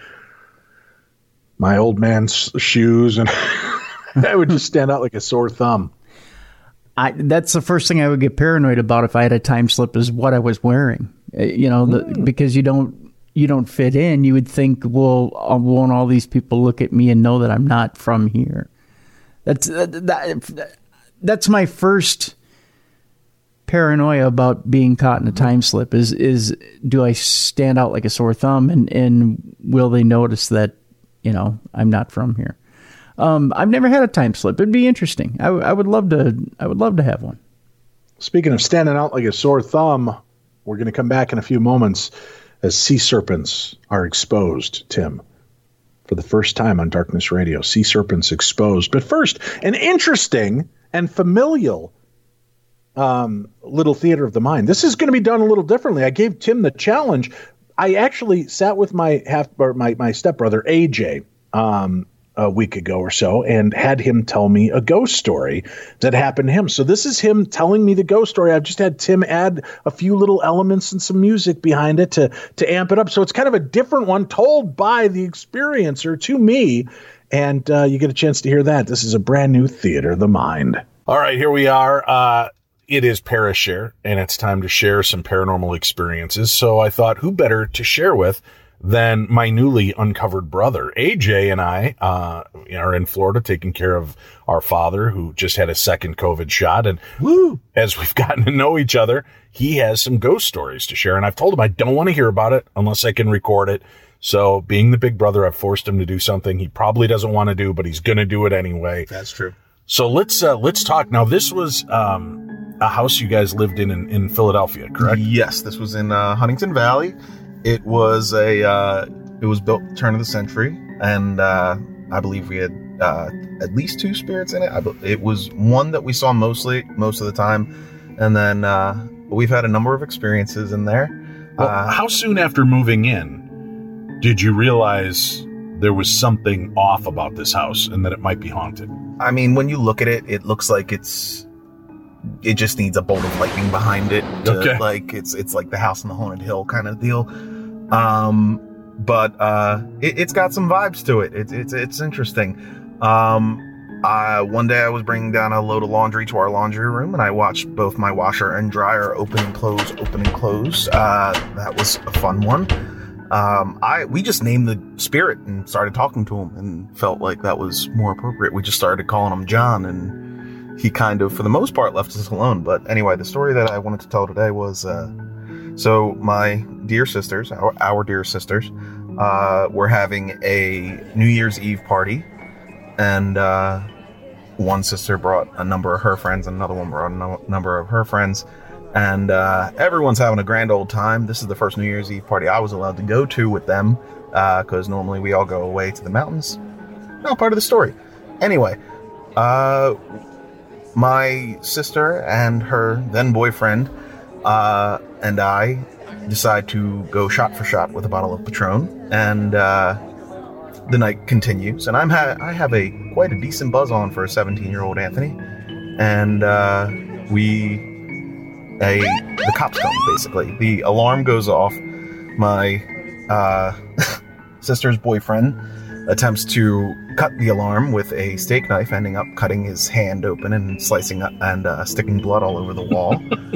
old man's shoes, and I would just stand out like a sore thumb. That's the first thing I would get paranoid about if I had a time slip is what I was wearing. Because you don't fit in. You would think, well, won't all these people look at me and know that I'm not from here? That's my first paranoia about being caught in a time slip is do I stand out like a sore thumb and will they notice that, I'm not from here? I've never had a time slip. It'd be interesting. I would love to have one. Speaking of standing out like a sore thumb, we're going to come back in a few moments as sea serpents are exposed, Tim. For the first time on Darkness Radio, sea serpents exposed. But first, an interesting and familial little theater of the mind. This is going to be done a little differently. I gave Tim the challenge. I actually sat with my stepbrother, AJ, a week ago or so, and had him tell me a ghost story that happened to him. So this is him telling me the ghost story. I've just had Tim add a few little elements and some music behind it to amp it up. So it's kind of a different one told by the experiencer to me. And you get a chance to hear that. This is a brand new Theater of the Mind. All right, here we are. It is Parashare, and it's time to share some paranormal experiences. So I thought, who better to share with than my newly uncovered brother. AJ and I are in Florida taking care of our father who just had a second COVID shot. And as we've gotten to know each other, he has some ghost stories to share. And I've told him I don't want to hear about it unless I can record it. So being the big brother, I've forced him to do something he probably doesn't want to do, but he's going to do it anyway. That's true. So let's talk. Now, this was a house you guys lived in Philadelphia, correct? Yes, this was in Huntington Valley. It was built turn of the century, and I believe we had at least two spirits in it. It was one that we saw most of the time, and then we've had a number of experiences in there. Well, how soon after moving in did you realize there was something off about this house and that it might be haunted? I mean, when you look at it, it looks like it just needs a bolt of lightning behind it. Like it's like the House on the Haunted Hill kind of deal. But it's got some vibes to it. It's interesting. One day I was bringing down a load of laundry to our laundry room, and I watched both my washer and dryer open and close. That was a fun one. We just named the spirit and started talking to him and felt like that was more appropriate. We just started calling him John, and he kind of, for the most part, left us alone. But anyway, the story that I wanted to tell today was, so my dear sisters, our dear sisters, were having a New Year's Eve party, and one sister brought a number of her friends, and another one brought a number of her friends, and everyone's having a grand old time. This is the first New Year's Eve party I was allowed to go to with them, because normally we all go away to the mountains. Not part of the story. Anyway, my sister and her then boyfriend and I decide to go shot for shot with a bottle of Patron, and the night continues, and I have quite a decent buzz on for a 17-year-old Anthony, and the cops come, basically. The alarm goes off. My sister's boyfriend attempts to cut the alarm with a steak knife, ending up cutting his hand open and slicing up and sticking blood all over the wall.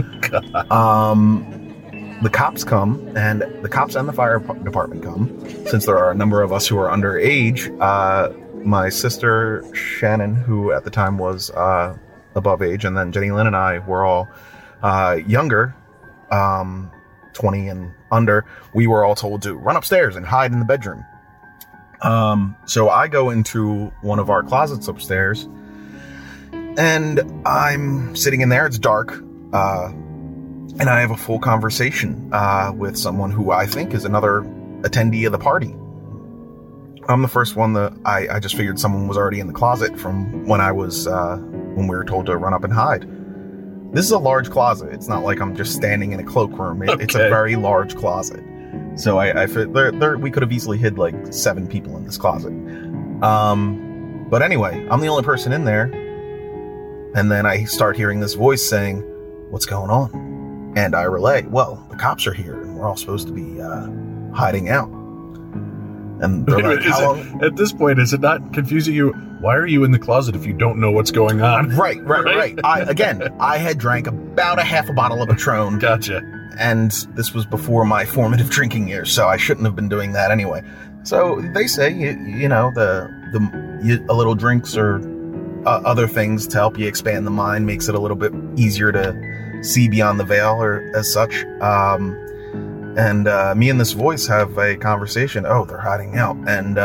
The cops come, and the cops and the fire department come. Since there are a number of us who are underage, my sister Shannon, who at the time was above age, and then Jenny Lynn and I were all younger, 20 and under. We were all told to run upstairs and hide in the bedroom. So I go into one of our closets upstairs, and I'm sitting in there. It's dark, and I have a full conversation with someone who I think is another attendee of the party. I'm the first one that I just figured someone was already in the closet from when when we were told to run up and hide. This is a large closet. It's not like I'm just standing in a cloakroom. It's a very large closet. So I we could have easily hid like 7 people in this closet. But anyway, I'm the only person in there. And then I start hearing this voice saying, "What's going on?" And I relay, "Well, the cops are here and we're all supposed to be hiding out." And they're like, "How long?" At this point, is it not confusing you? Why are you in the closet if you don't know what's going on? Right. I had drank about a half a bottle of Patron. Gotcha. And this was before my formative drinking years, so I shouldn't have been doing that anyway. So they say, you know, a little drinks or other things to help you expand the mind makes it a little bit easier to see beyond the veil, or as such. And me and this voice have a conversation. Oh, they're hiding out, and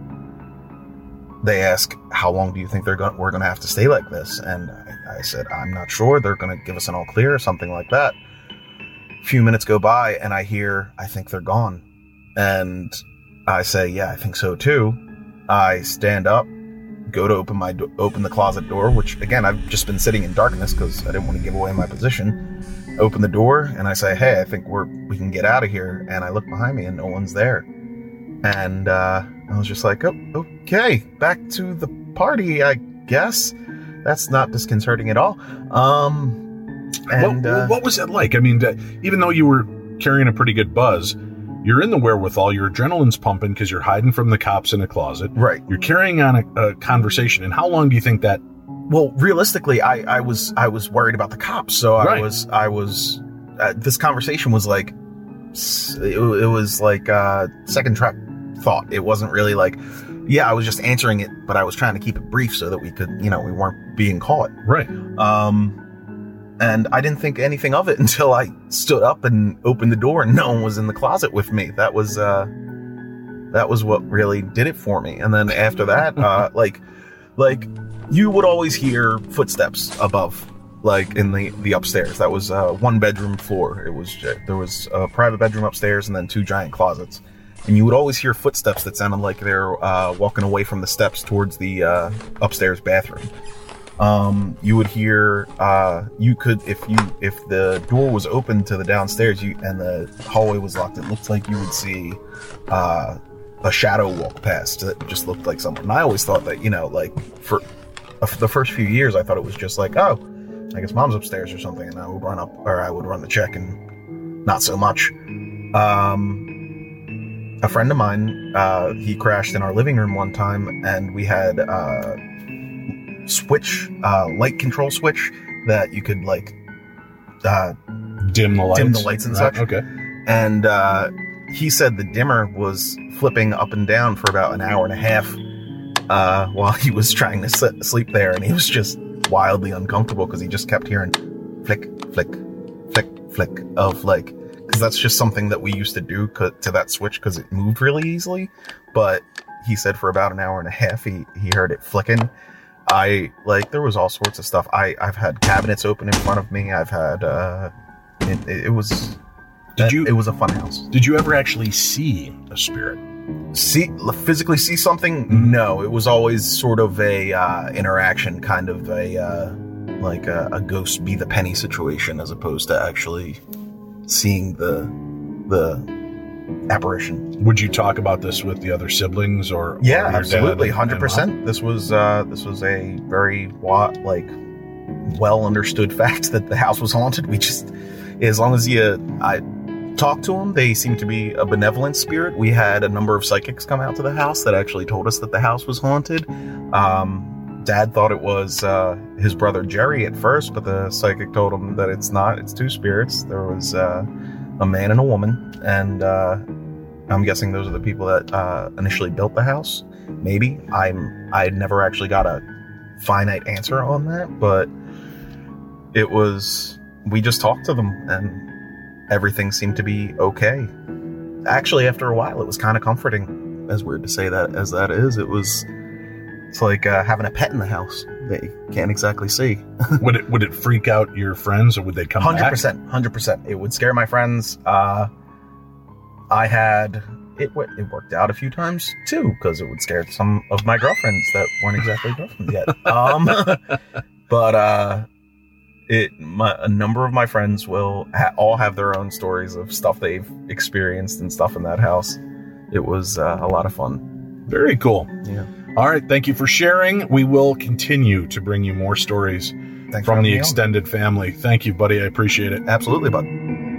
they ask, "How long do you think we're going to have to stay like this?" And I said, "I'm not sure. They're going to give us an all clear," or something like that. A few minutes go by, and I hear, "I think they're gone." And I say, "Yeah, I think so too." I stand up, go to open the closet door, which again, I've just been sitting in darkness because I didn't want to give away my position. Open the door, and I say, "Hey, I think we can get out of here." And I look behind me, and no one's there. And I was just like, "Oh, okay, back to the party, I guess." That's not disconcerting at all. And what was it like? I mean, even though you were carrying a pretty good buzz, you're in the wherewithal, your adrenaline's pumping because you're hiding from the cops in a closet. Right. You're carrying on a conversation. And how long do you think that? Well, realistically, I was worried about the cops. So right. I was this conversation was like, it was like second track thought. It wasn't really like, yeah, I was just answering it, but I was trying to keep it brief so that we could, we weren't being caught. Right. And I didn't think anything of it until I stood up and opened the door and no one was in the closet with me. That was what really did it for me. And then after that, like you would always hear footsteps above, like in the upstairs. That was a 1-bedroom floor. There was a private bedroom upstairs and then 2 giant closets. And you would always hear footsteps that sounded like they're walking away from the steps towards the upstairs bathroom. You would hear, if the door was open to the downstairs and the hallway was locked, it looked like you would see a shadow walk past that just looked like someone. And I always thought that, like for the first few years, I thought it was just like, oh, I guess mom's upstairs or something. And I would run up, or I would run the check, and not so much. A friend of mine, he crashed in our living room one time, and we had light control switch that you could dim the lights and such. Okay. And he said the dimmer was flipping up and down for about an hour and a half while he was trying to sleep there, and he was just wildly uncomfortable because he just kept hearing flick, flick, flick, flick of like, because that's just something that we used to do to that switch because it moved really easily. But he said for about an hour and a half, he heard it flicking. There was all sorts of stuff. I've had cabinets open in front of me. I've had, it was a fun house. Did you ever actually see a spirit? Physically see something? No, it was always sort of a interaction, kind of a ghost be the penny situation, as opposed to actually seeing the apparition. Would you talk about this with the other siblings or yeah, your absolutely, dad 100%. This was a very well understood fact that the house was haunted. We just, as long as I talked to them, they seemed to be a benevolent spirit. We had a number of psychics come out to the house that actually told us that the house was haunted. Dad thought it was his brother Jerry at first, but the psychic told him that it's not. It's two spirits. There was a man and a woman, and I'm guessing those are the people that initially built the house. Maybe. I never actually got a finite answer on that, but it was, we just talked to them and everything seemed to be okay. Actually, after a while, it was kind of comforting. As weird to say that as that is, it's like having a pet in the house that you can't exactly see. Would it freak out your friends, or would they come 100%, 100%. It would scare my friends. It worked out a few times too, because it would scare some of my girlfriends that weren't exactly girlfriends yet. But a number of my friends will all have their own stories of stuff they've experienced and stuff in that house. It was a lot of fun. Very cool. Yeah. All right. Thank you for sharing. We will continue to bring you more stories from the extended family. Thank you, buddy. I appreciate it. Absolutely, bud.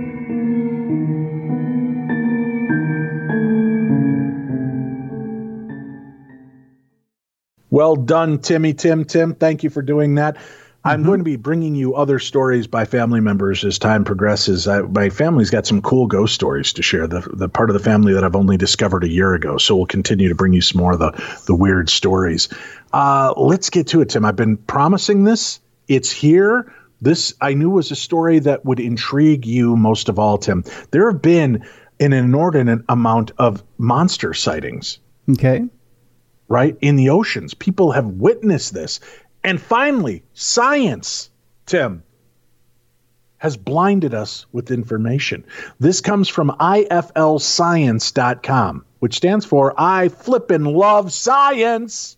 Well done, Tim. Thank you for doing that. I'm going to be bringing you other stories by family members as time progresses. My family's got some cool ghost stories to share, the part of the family that I've only discovered a year ago. So we'll continue to bring you some more of the weird stories. Let's get to it, Tim. I've been promising this. It's here. This I knew was a story that would intrigue you most of all, Tim. There have been an inordinate amount of monster sightings. Okay. Right? In the oceans. People have witnessed this. And finally, science, Tim, has blinded us with information. This comes from iflscience.com, which stands for I Flippin' Love Science.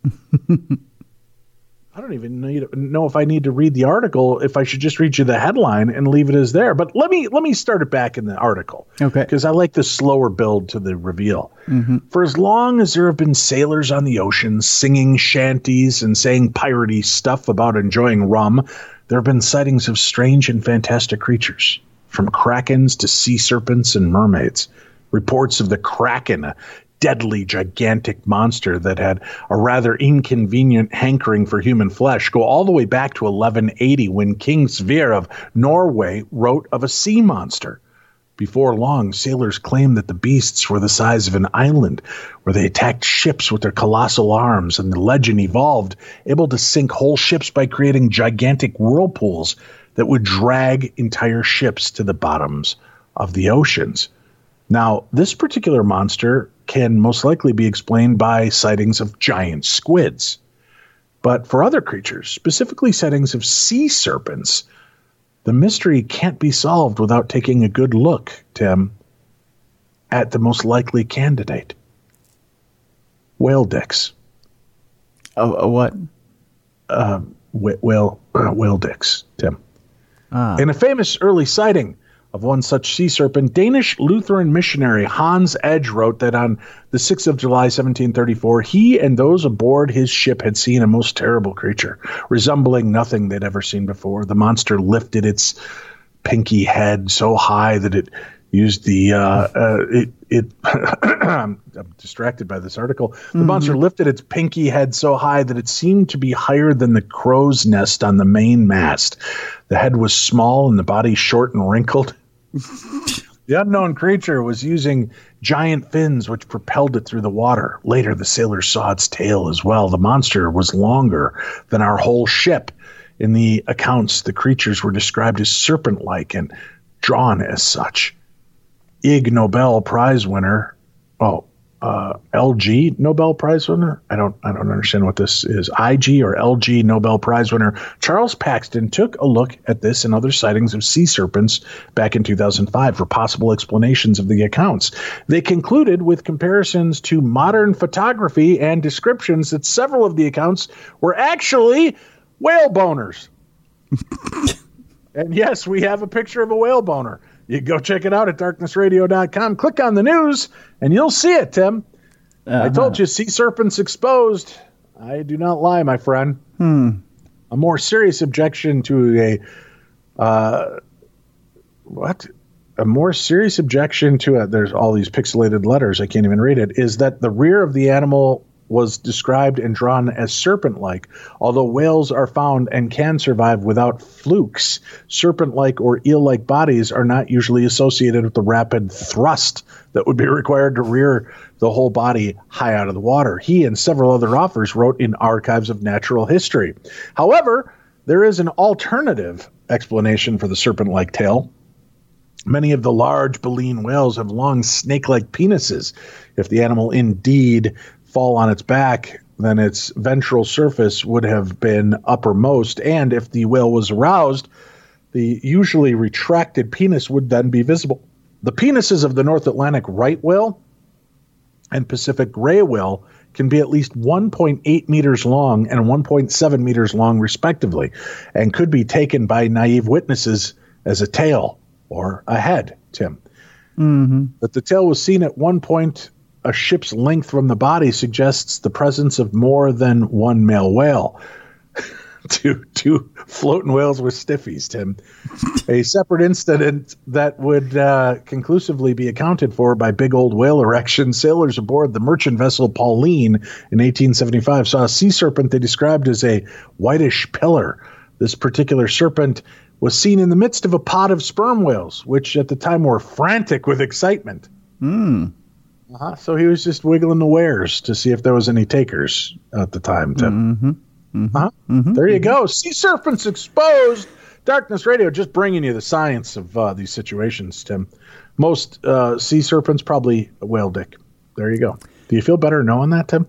I don't even know if I need to read the article, if I should just read you the headline and leave it as there. But let me start it back in the article. Okay. Because I like the slower build to the reveal. Mm-hmm. For as long as there have been sailors on the ocean singing shanties and saying piratey stuff about enjoying rum, there have been sightings of strange and fantastic creatures, from krakens to sea serpents and mermaids. Reports of the kraken, a deadly, gigantic monster that had a rather inconvenient hankering for human flesh, go all the way back to 1180 when King Sverre of Norway wrote of a sea monster. Before long, sailors claimed that the beasts were the size of an island, where they attacked ships with their colossal arms, and the legend evolved, able to sink whole ships by creating gigantic whirlpools that would drag entire ships to the bottoms of the oceans. Now, this particular monster can most likely be explained by sightings of giant squids. But for other creatures, specifically sightings of sea serpents, the mystery can't be solved without taking a good look, Tim, at the most likely candidate. Whale dicks. What? Whale dicks, Tim. In a famous early sighting of one such sea serpent, Danish Lutheran missionary Hans Edge wrote that on the 6th of July, 1734, he and those aboard his ship had seen a most terrible creature, resembling nothing they'd ever seen before. The monster lifted its pinky head so high that it used I'm distracted by this article. The monster lifted its pinky head so high that it seemed to be higher than the crow's nest on the main mast. The head was small and the body short and wrinkled. The unknown creature was using giant fins which propelled it through the water. Later, the sailors saw its tail as well. The monster was longer than our whole ship. In the accounts, the creatures were described as serpent-like and drawn as such. Ig Nobel Prize winner, LG Nobel Prize winner? I don't understand what this is. IG or LG Nobel Prize winner Charles Paxton took a look at this and other sightings of sea serpents back in 2005 for possible explanations of the accounts. They concluded with comparisons to modern photography and descriptions that several of the accounts were actually whale boners. And yes, we have a picture of a whale boner. You can go check it out at darknessradio.com. Click on the news, and you'll see it, Tim. I told you, sea serpents exposed. I do not lie, my friend. A more serious objection to a more serious objection to there's all these pixelated letters, I can't even read it, is that the rear of the animal was described and drawn as serpent-like. Although whales are found and can survive without flukes, serpent-like or eel-like bodies are not usually associated with the rapid thrust that would be required to rear the whole body high out of the water. He and several other authors wrote in Archives of Natural History. However, there is an alternative explanation for the serpent-like tail. Many of the large baleen whales have long snake-like penises. If the animal indeed fall on its back, then its ventral surface would have been uppermost, and if the whale was aroused, the usually retracted penis would then be visible. The penises of the North Atlantic right whale and Pacific gray whale can be at least 1.8 meters long and 1.7 meters long, respectively, and could be taken by naive witnesses as a tail or a head, Tim. But the tail was seen at one point a ship's length from the body suggests the presence of more than one male whale. two floating whales with stiffies, Tim. A separate incident that would conclusively be accounted for by big old whale erection. Sailors aboard the merchant vessel Pauline in 1875 saw a sea serpent they described as a whitish pillar. This particular serpent was seen in the midst of a pod of sperm whales, which at the time were frantic with excitement. So he was just wiggling the wares to see if there was any takers at the time, Tim. There you go. Sea serpents exposed. Darkness Radio just bringing you the science of these situations, Tim. Most sea serpents probably whale dick. There you go. Do you feel better knowing that, Tim?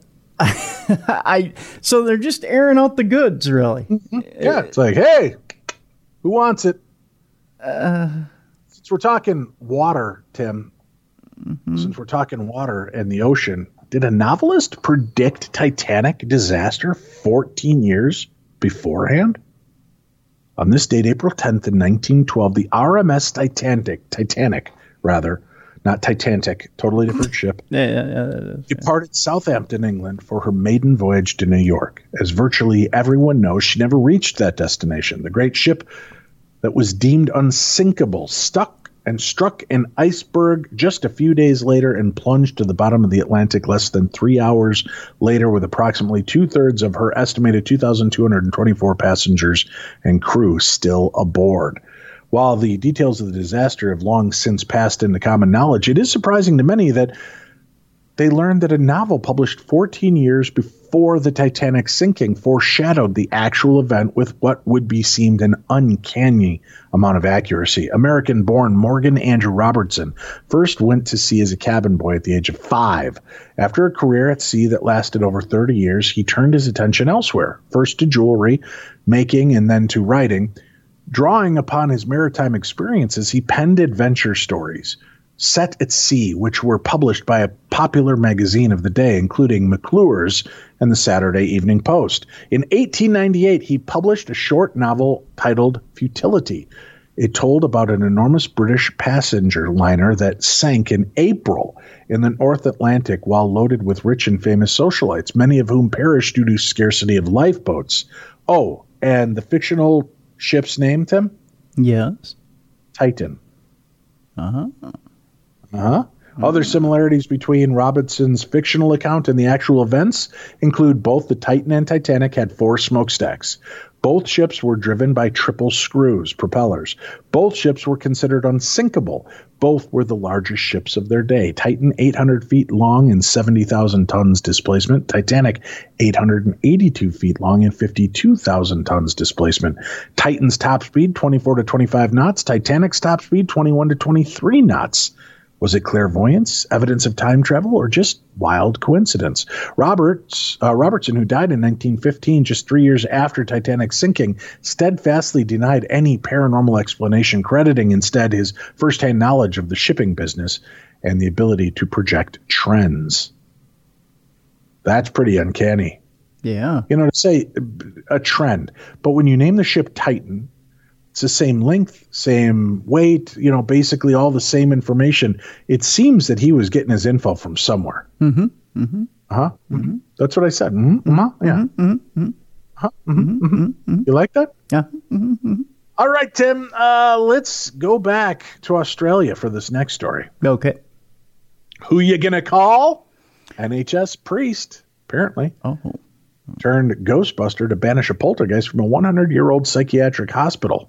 So they're just airing out the goods, really. Yeah, it's like, hey, who wants it? Since we're talking water, Tim, since we're talking water and the ocean, did a novelist predict Titanic disaster 14 years beforehand? On this date, April 10th in 1912, the RMS Titanic, not Titanic, totally different ship, departed Southampton, England for her maiden voyage to New York. As virtually everyone knows, she never reached that destination. The great ship that was deemed unsinkable struck an iceberg just a few days later and plunged to the bottom of the Atlantic less than 3 hours later with approximately 2/3 of her estimated 2,224 passengers and crew still aboard. While the details of the disaster have long since passed into common knowledge, it is surprising to many that they learned that a novel published 14 years before the Titanic sinking foreshadowed the actual event with what would be seemed an uncanny amount of accuracy. American-born Morgan Andrew Robertson first went to sea as a cabin boy at the age of 5. After a career at sea that lasted over 30 years, he turned his attention elsewhere, first to jewelry making and then to writing. Drawing upon his maritime experiences, he penned adventure stories set at sea, which were published by a popular magazine of the day, including McClure's and the Saturday Evening Post. In 1898, he published a short novel titled Futility. It told about an enormous British passenger liner that sank in April in the North Atlantic while loaded with rich and famous socialites, many of whom perished due to scarcity of lifeboats. Oh, and the fictional ship's name, Tim? Yes. Titan. Other similarities between Robertson's fictional account and the actual events include both the Titan and Titanic had 4 smokestacks. Both ships were driven by triple screws, propellers. Both ships were considered unsinkable. Both were the largest ships of their day. Titan, 800 feet long and 70,000 tons displacement. Titanic, 882 feet long and 52,000 tons displacement. Titan's top speed, 24 to 25 knots. Titanic's top speed, 21 to 23 knots. Was it clairvoyance, evidence of time travel, or just wild coincidence? Robertson, who died in 1915, just 3 years after Titanic's sinking, steadfastly denied any paranormal explanation, crediting instead his firsthand knowledge of the shipping business and the ability to project trends. That's pretty uncanny. Yeah. To say a trend. But when you name the ship Titan, it's the same length, same weight, basically all the same information. It seems that he was getting his info from somewhere. Mm-hmm. Mm-hmm. Uh-huh. Mm-hmm. That's what I said. Mm-hmm. Mm-hmm. Yeah. Mm-hmm. Uh-huh. Mm-hmm. Mm-hmm. You like that? Yeah. Mm-hmm. All right, Tim. Let's go back to Australia for this next story. Okay. Who you gonna call? NHS priest, apparently. Oh. Turned Ghostbuster to banish a poltergeist from a 100-year-old psychiatric hospital.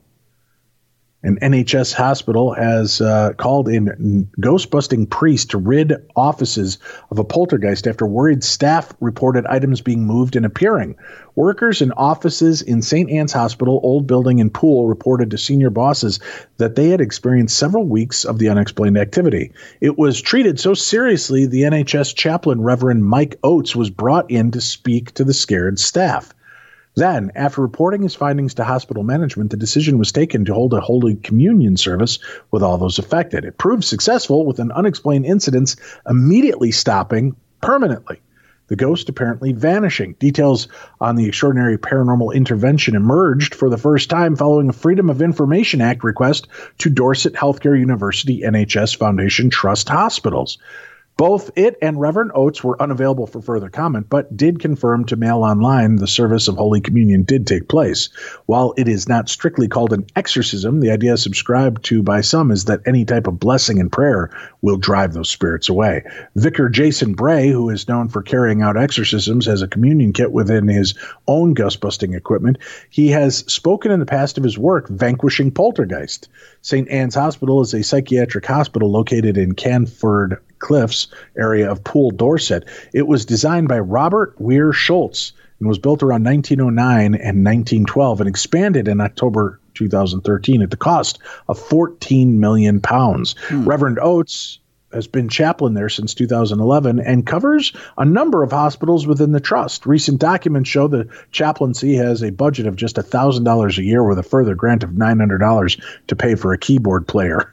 An NHS hospital has called in ghostbusting priest to rid offices of a poltergeist after worried staff reported items being moved and appearing. Workers in offices in St. Anne's Hospital, Old Building, and Poole reported to senior bosses that they had experienced several weeks of the unexplained activity. It was treated so seriously, the NHS chaplain, Reverend Mike Oates, was brought in to speak to the scared staff. Then, after reporting his findings to hospital management, the decision was taken to hold a Holy Communion service with all those affected. It proved successful, with an unexplained incident immediately stopping permanently. The ghost apparently vanishing. Details on the extraordinary paranormal intervention emerged for the first time following a Freedom of Information Act request to Dorset Healthcare University NHS Foundation Trust hospitals. Both it and Reverend Oates were unavailable for further comment, but did confirm to Mail Online the service of Holy Communion did take place. While it is not strictly called an exorcism, the idea subscribed to by some is that any type of blessing and prayer will drive those spirits away. Vicar Jason Bray, who is known for carrying out exorcisms, has a communion kit within his own ghost-busting equipment. He has spoken in the past of his work vanquishing poltergeist. St. Anne's Hospital is a psychiatric hospital located in Canford Cliffs area of Poole, Dorset. It was designed by Robert Weir Schultz and was built around 1909 and 1912 and expanded in October 2013 at the cost of £14 million. Reverend Oates has been chaplain there since 2011 and covers a number of hospitals within the trust. Recent documents show the chaplaincy has a budget of just $1,000 a year with a further grant of $900 to pay for a keyboard player.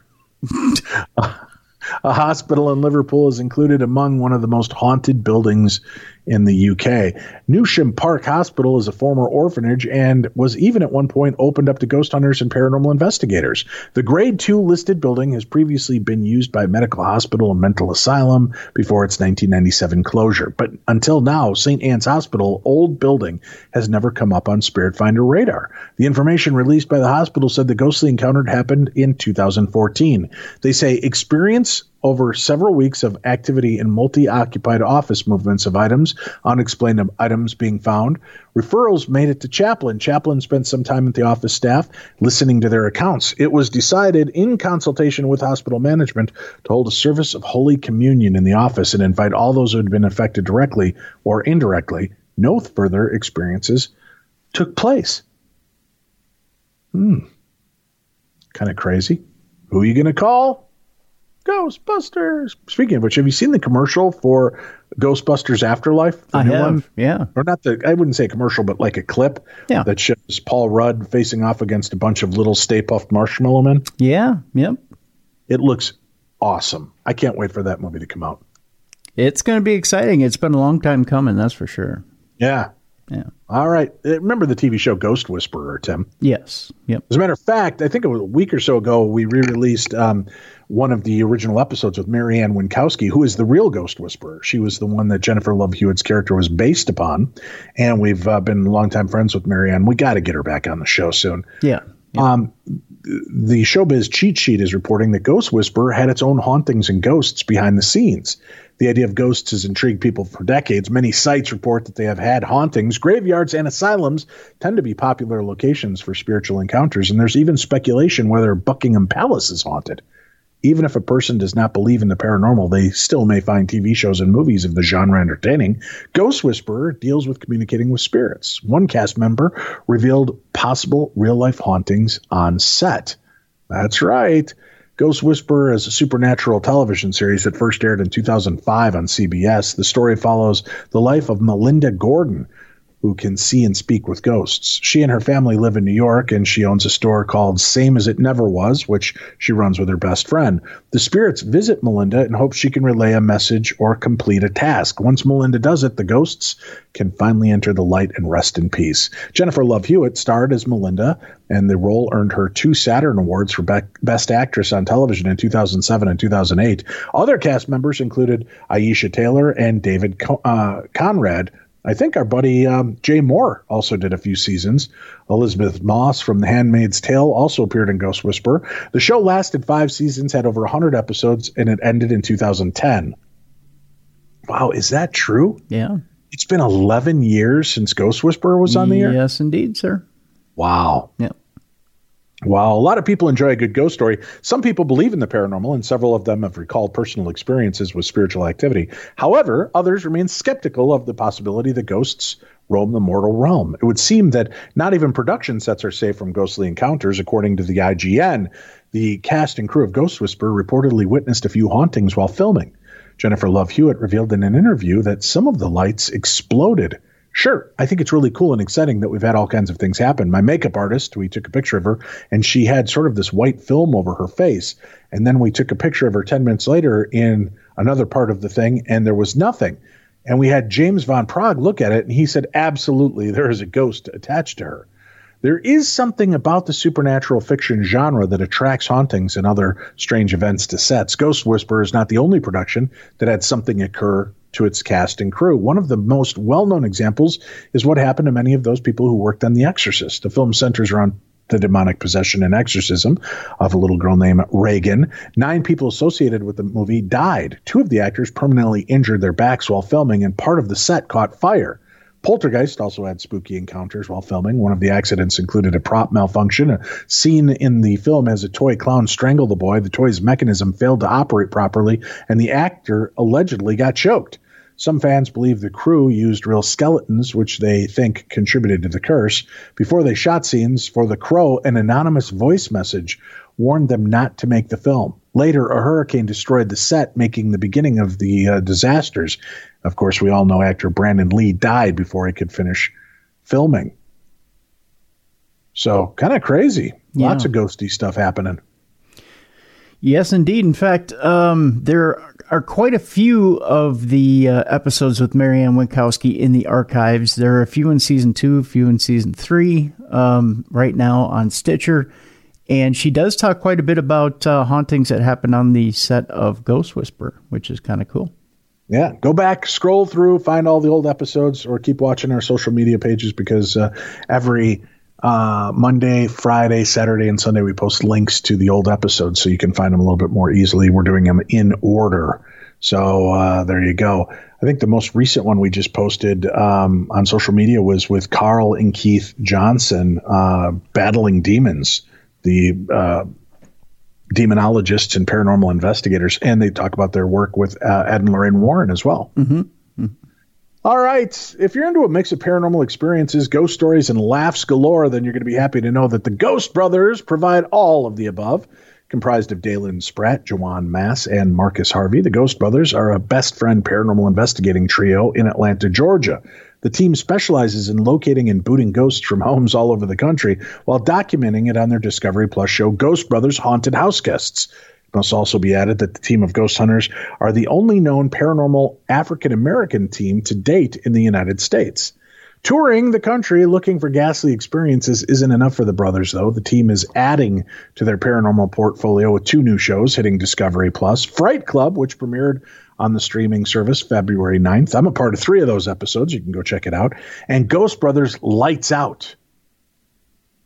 A hospital in Liverpool is included among one of the most haunted buildings in the UK. Newsham Park Hospital is a former orphanage and was even at one point opened up to ghost hunters and paranormal investigators. The Grade 2 listed building has previously been used by Medical Hospital and Mental Asylum before its 1997 closure. But until now, St. Anne's Hospital, Old Building, has never come up on Spirit Finder radar. The information released by the hospital said the ghostly encounter happened in 2014. They say experience over several weeks of activity in multi-occupied office movements of items, unexplained items being found. Referrals made it to Chaplain. Chaplain spent some time with the office staff listening to their accounts. It was decided in consultation with hospital management to hold a service of Holy Communion in the office and invite all those who had been affected directly or indirectly. No further experiences took place. Kind of crazy. Who are you going to call? Ghostbusters. Speaking of which, have you seen the commercial for Ghostbusters Afterlife? I have, one? Yeah. Or not I wouldn't say commercial, but like a clip that shows Paul Rudd facing off against a bunch of little Stay Puft Marshmallow Men. Yeah, yep. It looks awesome. I can't wait for that movie to come out. It's going to be exciting. It's been a long time coming, that's for sure. Yeah. Yeah. All right. Remember the TV show Ghost Whisperer, Tim? Yes. Yep. As a matter of fact, I think it was a week or so ago, we re-released one of the original episodes with Marianne Winkowski, who is the real Ghost Whisperer. She was the one that Jennifer Love Hewitt's character was based upon. And we've been longtime friends with Marianne. We got to get her back on the show soon. Yeah. the Showbiz Cheat Sheet is reporting that Ghost Whisperer had its own hauntings and ghosts behind the scenes. The idea of ghosts has intrigued people for decades. Many sites report that they have had hauntings. Graveyards and asylums tend to be popular locations for spiritual encounters, and there's even speculation whether Buckingham Palace is haunted. Even if a person does not believe in the paranormal, they still may find TV shows and movies of the genre entertaining. Ghost Whisperer deals with communicating with spirits. One cast member revealed possible real-life hauntings on set. That's right. Ghost Whisperer is a supernatural television series that first aired in 2005 on CBS. The story follows the life of Melinda Gordon, who can see and speak with ghosts. She and her family live in New York, and she owns a store called Same As It Never Was, which she runs with her best friend. The spirits visit Melinda in hopes she can relay a message or complete a task. Once Melinda does it, the ghosts can finally enter the light and rest in peace. Jennifer Love Hewitt starred as Melinda, and the role earned her 2 Saturn Awards for Best Actress on Television in 2007 and 2008. Other cast members included Aisha Taylor and David Conrad. I think our buddy Jay Moore also did a few seasons. Elizabeth Moss from The Handmaid's Tale also appeared in Ghost Whisperer. The show lasted 5 seasons, had over 100 episodes, and it ended in 2010. Wow, is that true? Yeah. It's been 11 years since Ghost Whisperer was on the air? Yes, indeed, sir. Wow. Yeah. While a lot of people enjoy a good ghost story, some people believe in the paranormal, and several of them have recalled personal experiences with spiritual activity. However, others remain skeptical of the possibility that ghosts roam the mortal realm. It would seem that not even production sets are safe from ghostly encounters. According to the IGN, the cast and crew of Ghost Whisperer reportedly witnessed a few hauntings while filming. Jennifer Love Hewitt revealed in an interview that some of the lights exploded. Sure, I think it's really cool and exciting that we've had all kinds of things happen. My makeup artist, we took a picture of her, and she had sort of this white film over her face. And then we took a picture of her 10 minutes later in another part of the thing, and there was nothing. And we had James Van Praagh look at it, and he said, absolutely, there is a ghost attached to her. There is something about the supernatural fiction genre that attracts hauntings and other strange events to sets. Ghost Whisperer is not the only production that had something occur to its cast and crew. One of the most well-known examples is what happened to many of those people who worked on The Exorcist. The film centers around the demonic possession and exorcism of a little girl named Reagan. 9 people associated with the movie died. 2 of the actors permanently injured their backs while filming, and part of the set caught fire. Poltergeist also had spooky encounters while filming. One of the accidents included a prop malfunction. A scene in the film has a toy clown strangle the boy. The toy's mechanism failed to operate properly, and the actor allegedly got choked. Some fans believe the crew used real skeletons, which they think contributed to the curse. Before they shot scenes for The Crow, an anonymous voice message warned them not to make the film. Later, a hurricane destroyed the set, making the beginning of the disasters. Of course, we all know actor Brandon Lee died before he could finish filming. So, kind of crazy. Yeah. Lots of ghosty stuff happening. Yes, indeed. In fact, there are quite a few of the episodes with Marianne Winkowski in the archives. There are a few in season 2, a few in season 3, right now on Stitcher. And she does talk quite a bit about hauntings that happened on the set of Ghost Whisperer, which is kind of cool. Yeah, go back, scroll through, find all the old episodes, or keep watching our social media pages, because every Monday, Friday, Saturday, and Sunday we post links to the old episodes so you can find them a little bit more easily. We're doing them in order. So there you go. I think the most recent one we just posted on social media was with Carl and Keith Johnson battling demons, the demonologists and paranormal investigators, and they talk about their work with Ed and Lorraine Warren as well. Mm-hmm. Mm-hmm. All right. If you're into a mix of paranormal experiences, ghost stories, and laughs galore, then you're going to be happy to know that the Ghost Brothers provide all of the above. Comprised of Dalen Spratt, Jawan Mass, and Marcus Harvey, the Ghost Brothers are a best friend paranormal investigating trio in Atlanta, Georgia. The team specializes in locating and booting ghosts from homes all over the country while documenting it on their Discovery Plus show, Ghost Brothers Haunted House Guests. It must also be added that the team of ghost hunters are the only known paranormal African-American team to date in the United States. Touring the country looking for ghastly experiences isn't enough for the brothers, though. The team is adding to their paranormal portfolio with 2 new shows hitting Discovery Plus. Fright Club, which premiered on the streaming service February 9th. I'm a part of 3 of those episodes. You can go check it out. And Ghost Brothers Lights Out.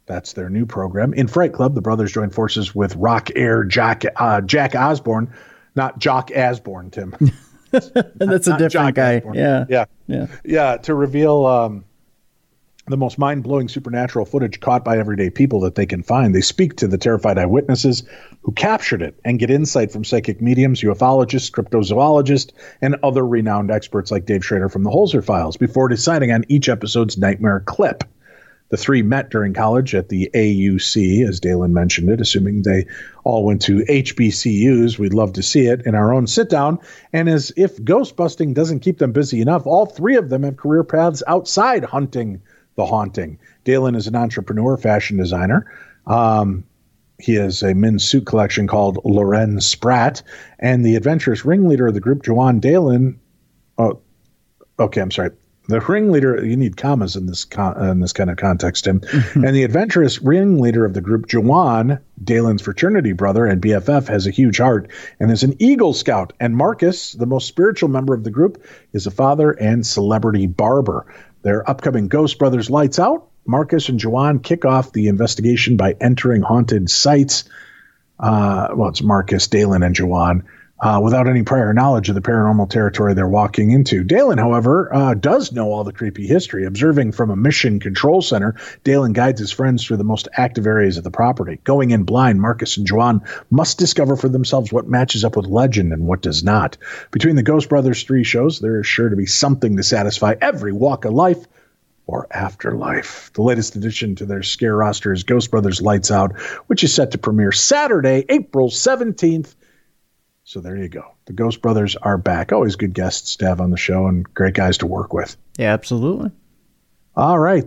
That's their new program. In Fright Club, the brothers join forces with rock heir Jack Osborne, not Jock Asborn, Tim. That's a different Jock guy. Osborne. Yeah. To reveal the most mind-blowing supernatural footage caught by everyday people that they can find. They speak to the terrified eyewitnesses who captured it and get insight from psychic mediums, ufologists, cryptozoologists, and other renowned experts like Dave Schrader from the Holzer Files before deciding on each episode's nightmare clip. The three met during college at the AUC, as Dalen mentioned it, assuming they all went to HBCUs. We'd love to see it in our own sit-down. And as if ghost busting doesn't keep them busy enough, all three of them have career paths outside hunting the haunting. Dalen is an entrepreneur, fashion designer. He has a men's suit collection called Loren Spratt, and the adventurous ringleader of the group, Joanne Dalen. Oh, okay, I'm sorry. The ringleader, you need commas in this kind of context, Tim. Mm-hmm. And the adventurous ringleader of the group, Joanne, Dalen's fraternity brother and BFF, has a huge heart and is an Eagle Scout. And Marcus, the most spiritual member of the group, is a father and celebrity barber. Their upcoming Ghost Brothers Lights Out, Marcus and Joanne kick off the investigation by entering haunted sites. It's Marcus, Dalen, and Joanne, without any prior knowledge of the paranormal territory they're walking into. Dalen, however, does know all the creepy history. Observing from a mission control center, Dalen guides his friends through the most active areas of the property. Going in blind, Marcus and Joanne must discover for themselves what matches up with legend and what does not. Between the Ghost Brothers 3 shows, there is sure to be something to satisfy every walk of life or afterlife. The latest addition to their scare roster is Ghost Brothers Lights Out, which is set to premiere Saturday, April 17th. So there you go. The Ghost Brothers are back. Always good guests to have on the show and great guys to work with. Yeah, absolutely. All right.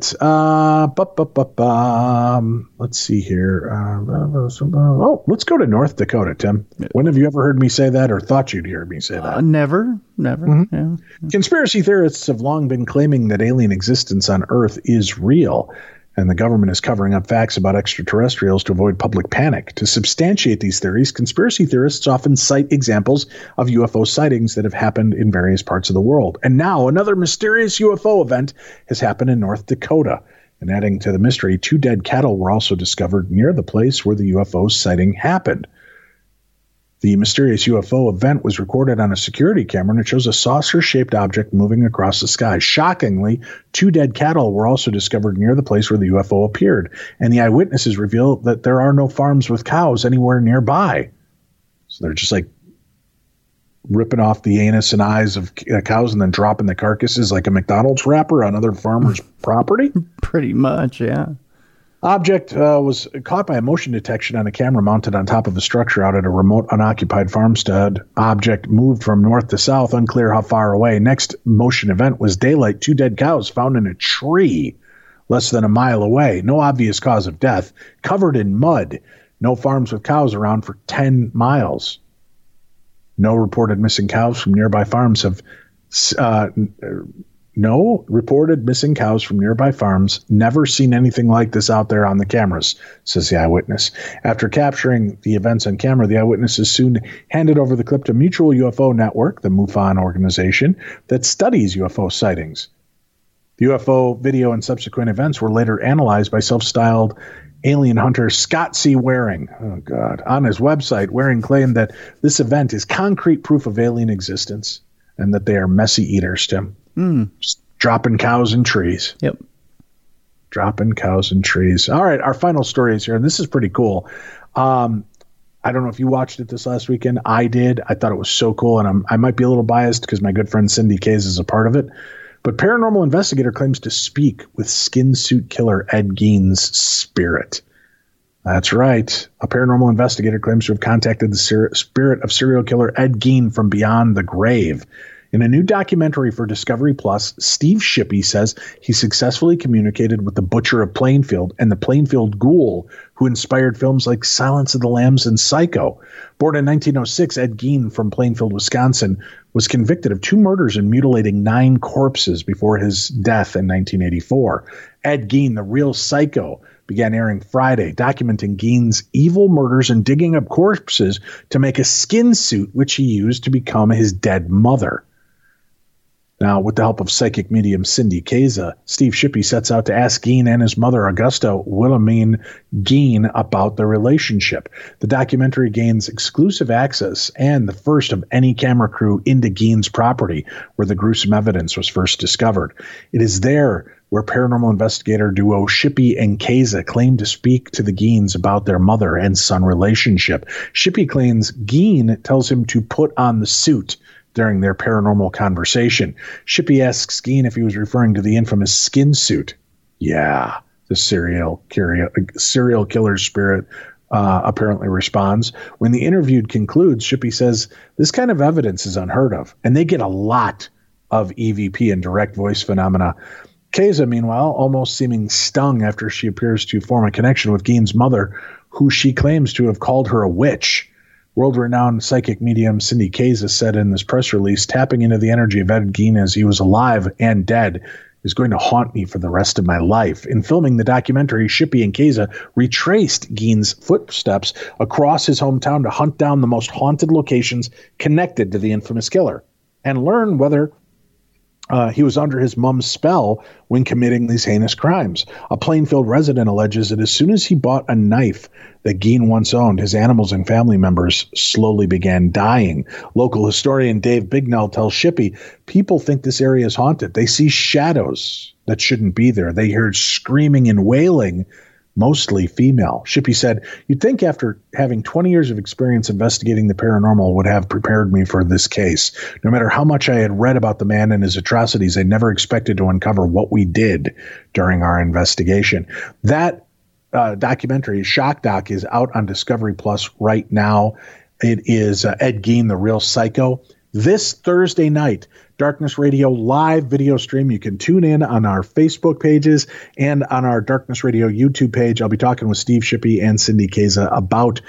Let's see here. Let's go to North Dakota, Tim. When have you ever heard me say that or thought you'd hear me say that? Never. Mm-hmm. Yeah. Conspiracy theorists have long been claiming that alien existence on Earth is real, and the government is covering up facts about extraterrestrials to avoid public panic. To substantiate these theories, conspiracy theorists often cite examples of UFO sightings that have happened in various parts of the world. And now another mysterious UFO event has happened in North Dakota. And adding to the mystery, 2 dead cattle were also discovered near the place where the UFO sighting happened. The mysterious UFO event was recorded on a security camera, and it shows a saucer-shaped object moving across the sky. Shockingly, 2 dead cattle were also discovered near the place where the UFO appeared, and the eyewitnesses reveal that there are no farms with cows anywhere nearby. So they're just like ripping off the anus and eyes of cows and then dropping the carcasses like a McDonald's wrapper on other farmers' property? Pretty much, yeah. Object was caught by a motion detection on a camera mounted on top of a structure out at a remote unoccupied farmstead. Object moved from north to south, unclear how far away. Next motion event was daylight. 2 dead cows found in a tree less than a mile away. No obvious cause of death. Covered in mud. No farms with cows around for 10 miles. No reported missing cows from nearby farms have... No reported missing cows from nearby farms. Never seen anything like this out there on the cameras, says the eyewitness. After capturing the events on camera, the eyewitnesses soon handed over the clip to Mutual UFO Network, the MUFON organization that studies UFO sightings. The UFO video and subsequent events were later analyzed by self-styled alien hunter Scott C. Waring. Oh, God. On his website, Waring claimed that this event is concrete proof of alien existence and that they are messy eaters, Tim. Just dropping cows in trees. Yep. Dropping cows in trees. All right, our final story is here, and this is pretty cool. I don't know if you watched it this last weekend. I did. I thought it was so cool, and I might be a little biased because my good friend Cindy Kays is a part of it. But paranormal investigator claims to speak with skin suit killer Ed Gein's spirit. That's right. A paranormal investigator claims to have contacted the spirit of serial killer Ed Gein from beyond the grave. In a new documentary for Discovery Plus, Steve Shippey says he successfully communicated with the Butcher of Plainfield and the Plainfield Ghoul, who inspired films like Silence of the Lambs and Psycho. Born in 1906, Ed Gein from Plainfield, Wisconsin, was convicted of 2 murders and mutilating 9 corpses before his death in 1984. Ed Gein, the Real Psycho, began airing Friday, documenting Gein's evil murders and digging up corpses to make a skin suit, which he used to become his dead mother. Now, with the help of psychic medium Cindy Kaza, Steve Shippey sets out to ask Gein and his mother, Augusta Wilhelmine Gein, about their relationship. The documentary gains exclusive access and the first of any camera crew into Gein's property, where the gruesome evidence was first discovered. It is there where paranormal investigator duo Shippey and Kaza claim to speak to the Geins about their mother and son relationship. Shippey claims Gein tells him to put on the suit during their paranormal conversation. Shippey asks Gein if he was referring to the infamous skin suit. Yeah, the serial killer's spirit apparently responds. When the interview concludes, Shippey says, this kind of evidence is unheard of, and they get a lot of EVP and direct voice phenomena. Kaza, meanwhile, almost seeming stung after she appears to form a connection with Gein's mother, who she claims to have called her a witch. World-renowned psychic medium Cindy Kaza said in this press release, tapping into the energy of Ed Gein as he was alive and dead is going to haunt me for the rest of my life. In filming the documentary, Shippey and Kaza retraced Gein's footsteps across his hometown to hunt down the most haunted locations connected to the infamous killer and learn whether he was under his mom's spell when committing these heinous crimes. A Plainfield resident alleges that as soon as he bought a knife that Gein once owned, his animals and family members slowly began dying. Local historian Dave Bignell tells Shippey, people think this area is haunted. They see shadows that shouldn't be there. They hear screaming and wailing, mostly female. Shippey said, you'd think after having 20 years of experience investigating the paranormal would have prepared me for this case. No matter how much I had read about the man and his atrocities, I never expected to uncover what we did during our investigation. That documentary, Shock Doc, is out on Discovery Plus right now. It is Ed Gein, the Real Psycho. This Thursday night, Darkness Radio live video stream. You can tune in on our Facebook pages and on our Darkness Radio YouTube page. I'll be talking with Steve Shippey and Cindy Kaza about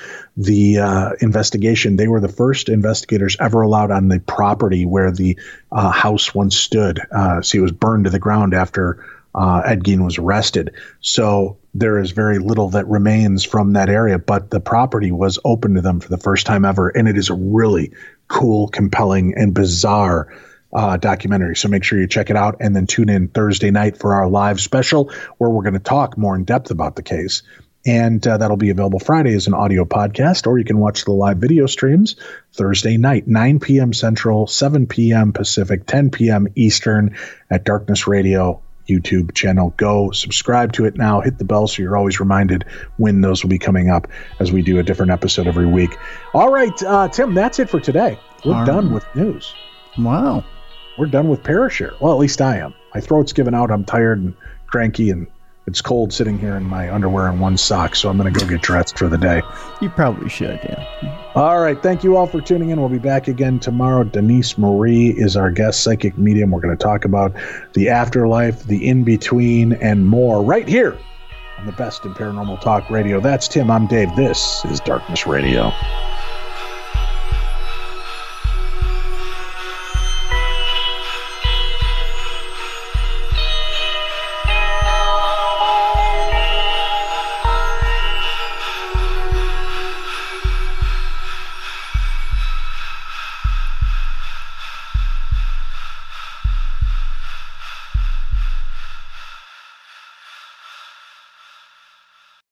the investigation. They were the first investigators ever allowed on the property where the house once stood. So it was burned to the ground after Ed Gein was arrested. So there is very little that remains from that area, but the property was open to them for the first time ever. And it is a really cool, compelling, and bizarre documentary. So make sure you check it out and then tune in Thursday night for our live special where we're going to talk more in depth about the case. And that'll be available Friday as an audio podcast, or you can watch the live video streams Thursday night, 9 p.m. Central, 7 p.m. Pacific, 10 p.m. Eastern at Darkness Radio YouTube channel. Go subscribe to it now. Hit the bell so you're always reminded when those will be coming up as we do a different episode every week. All right, Tim, that's it for today. We're done with news. Wow. We're done with Parashare. Well, at least I am. My throat's given out. I'm tired and cranky, and it's cold sitting here in my underwear and one sock, so I'm going to go get dressed for the day. You probably should, yeah. All right. Thank you all for tuning in. We'll be back again tomorrow. Denise Marie is our guest psychic medium. We're going to talk about the afterlife, the in-between, and more right here on the best in paranormal talk radio. That's Tim. I'm Dave. This is Darkness Radio.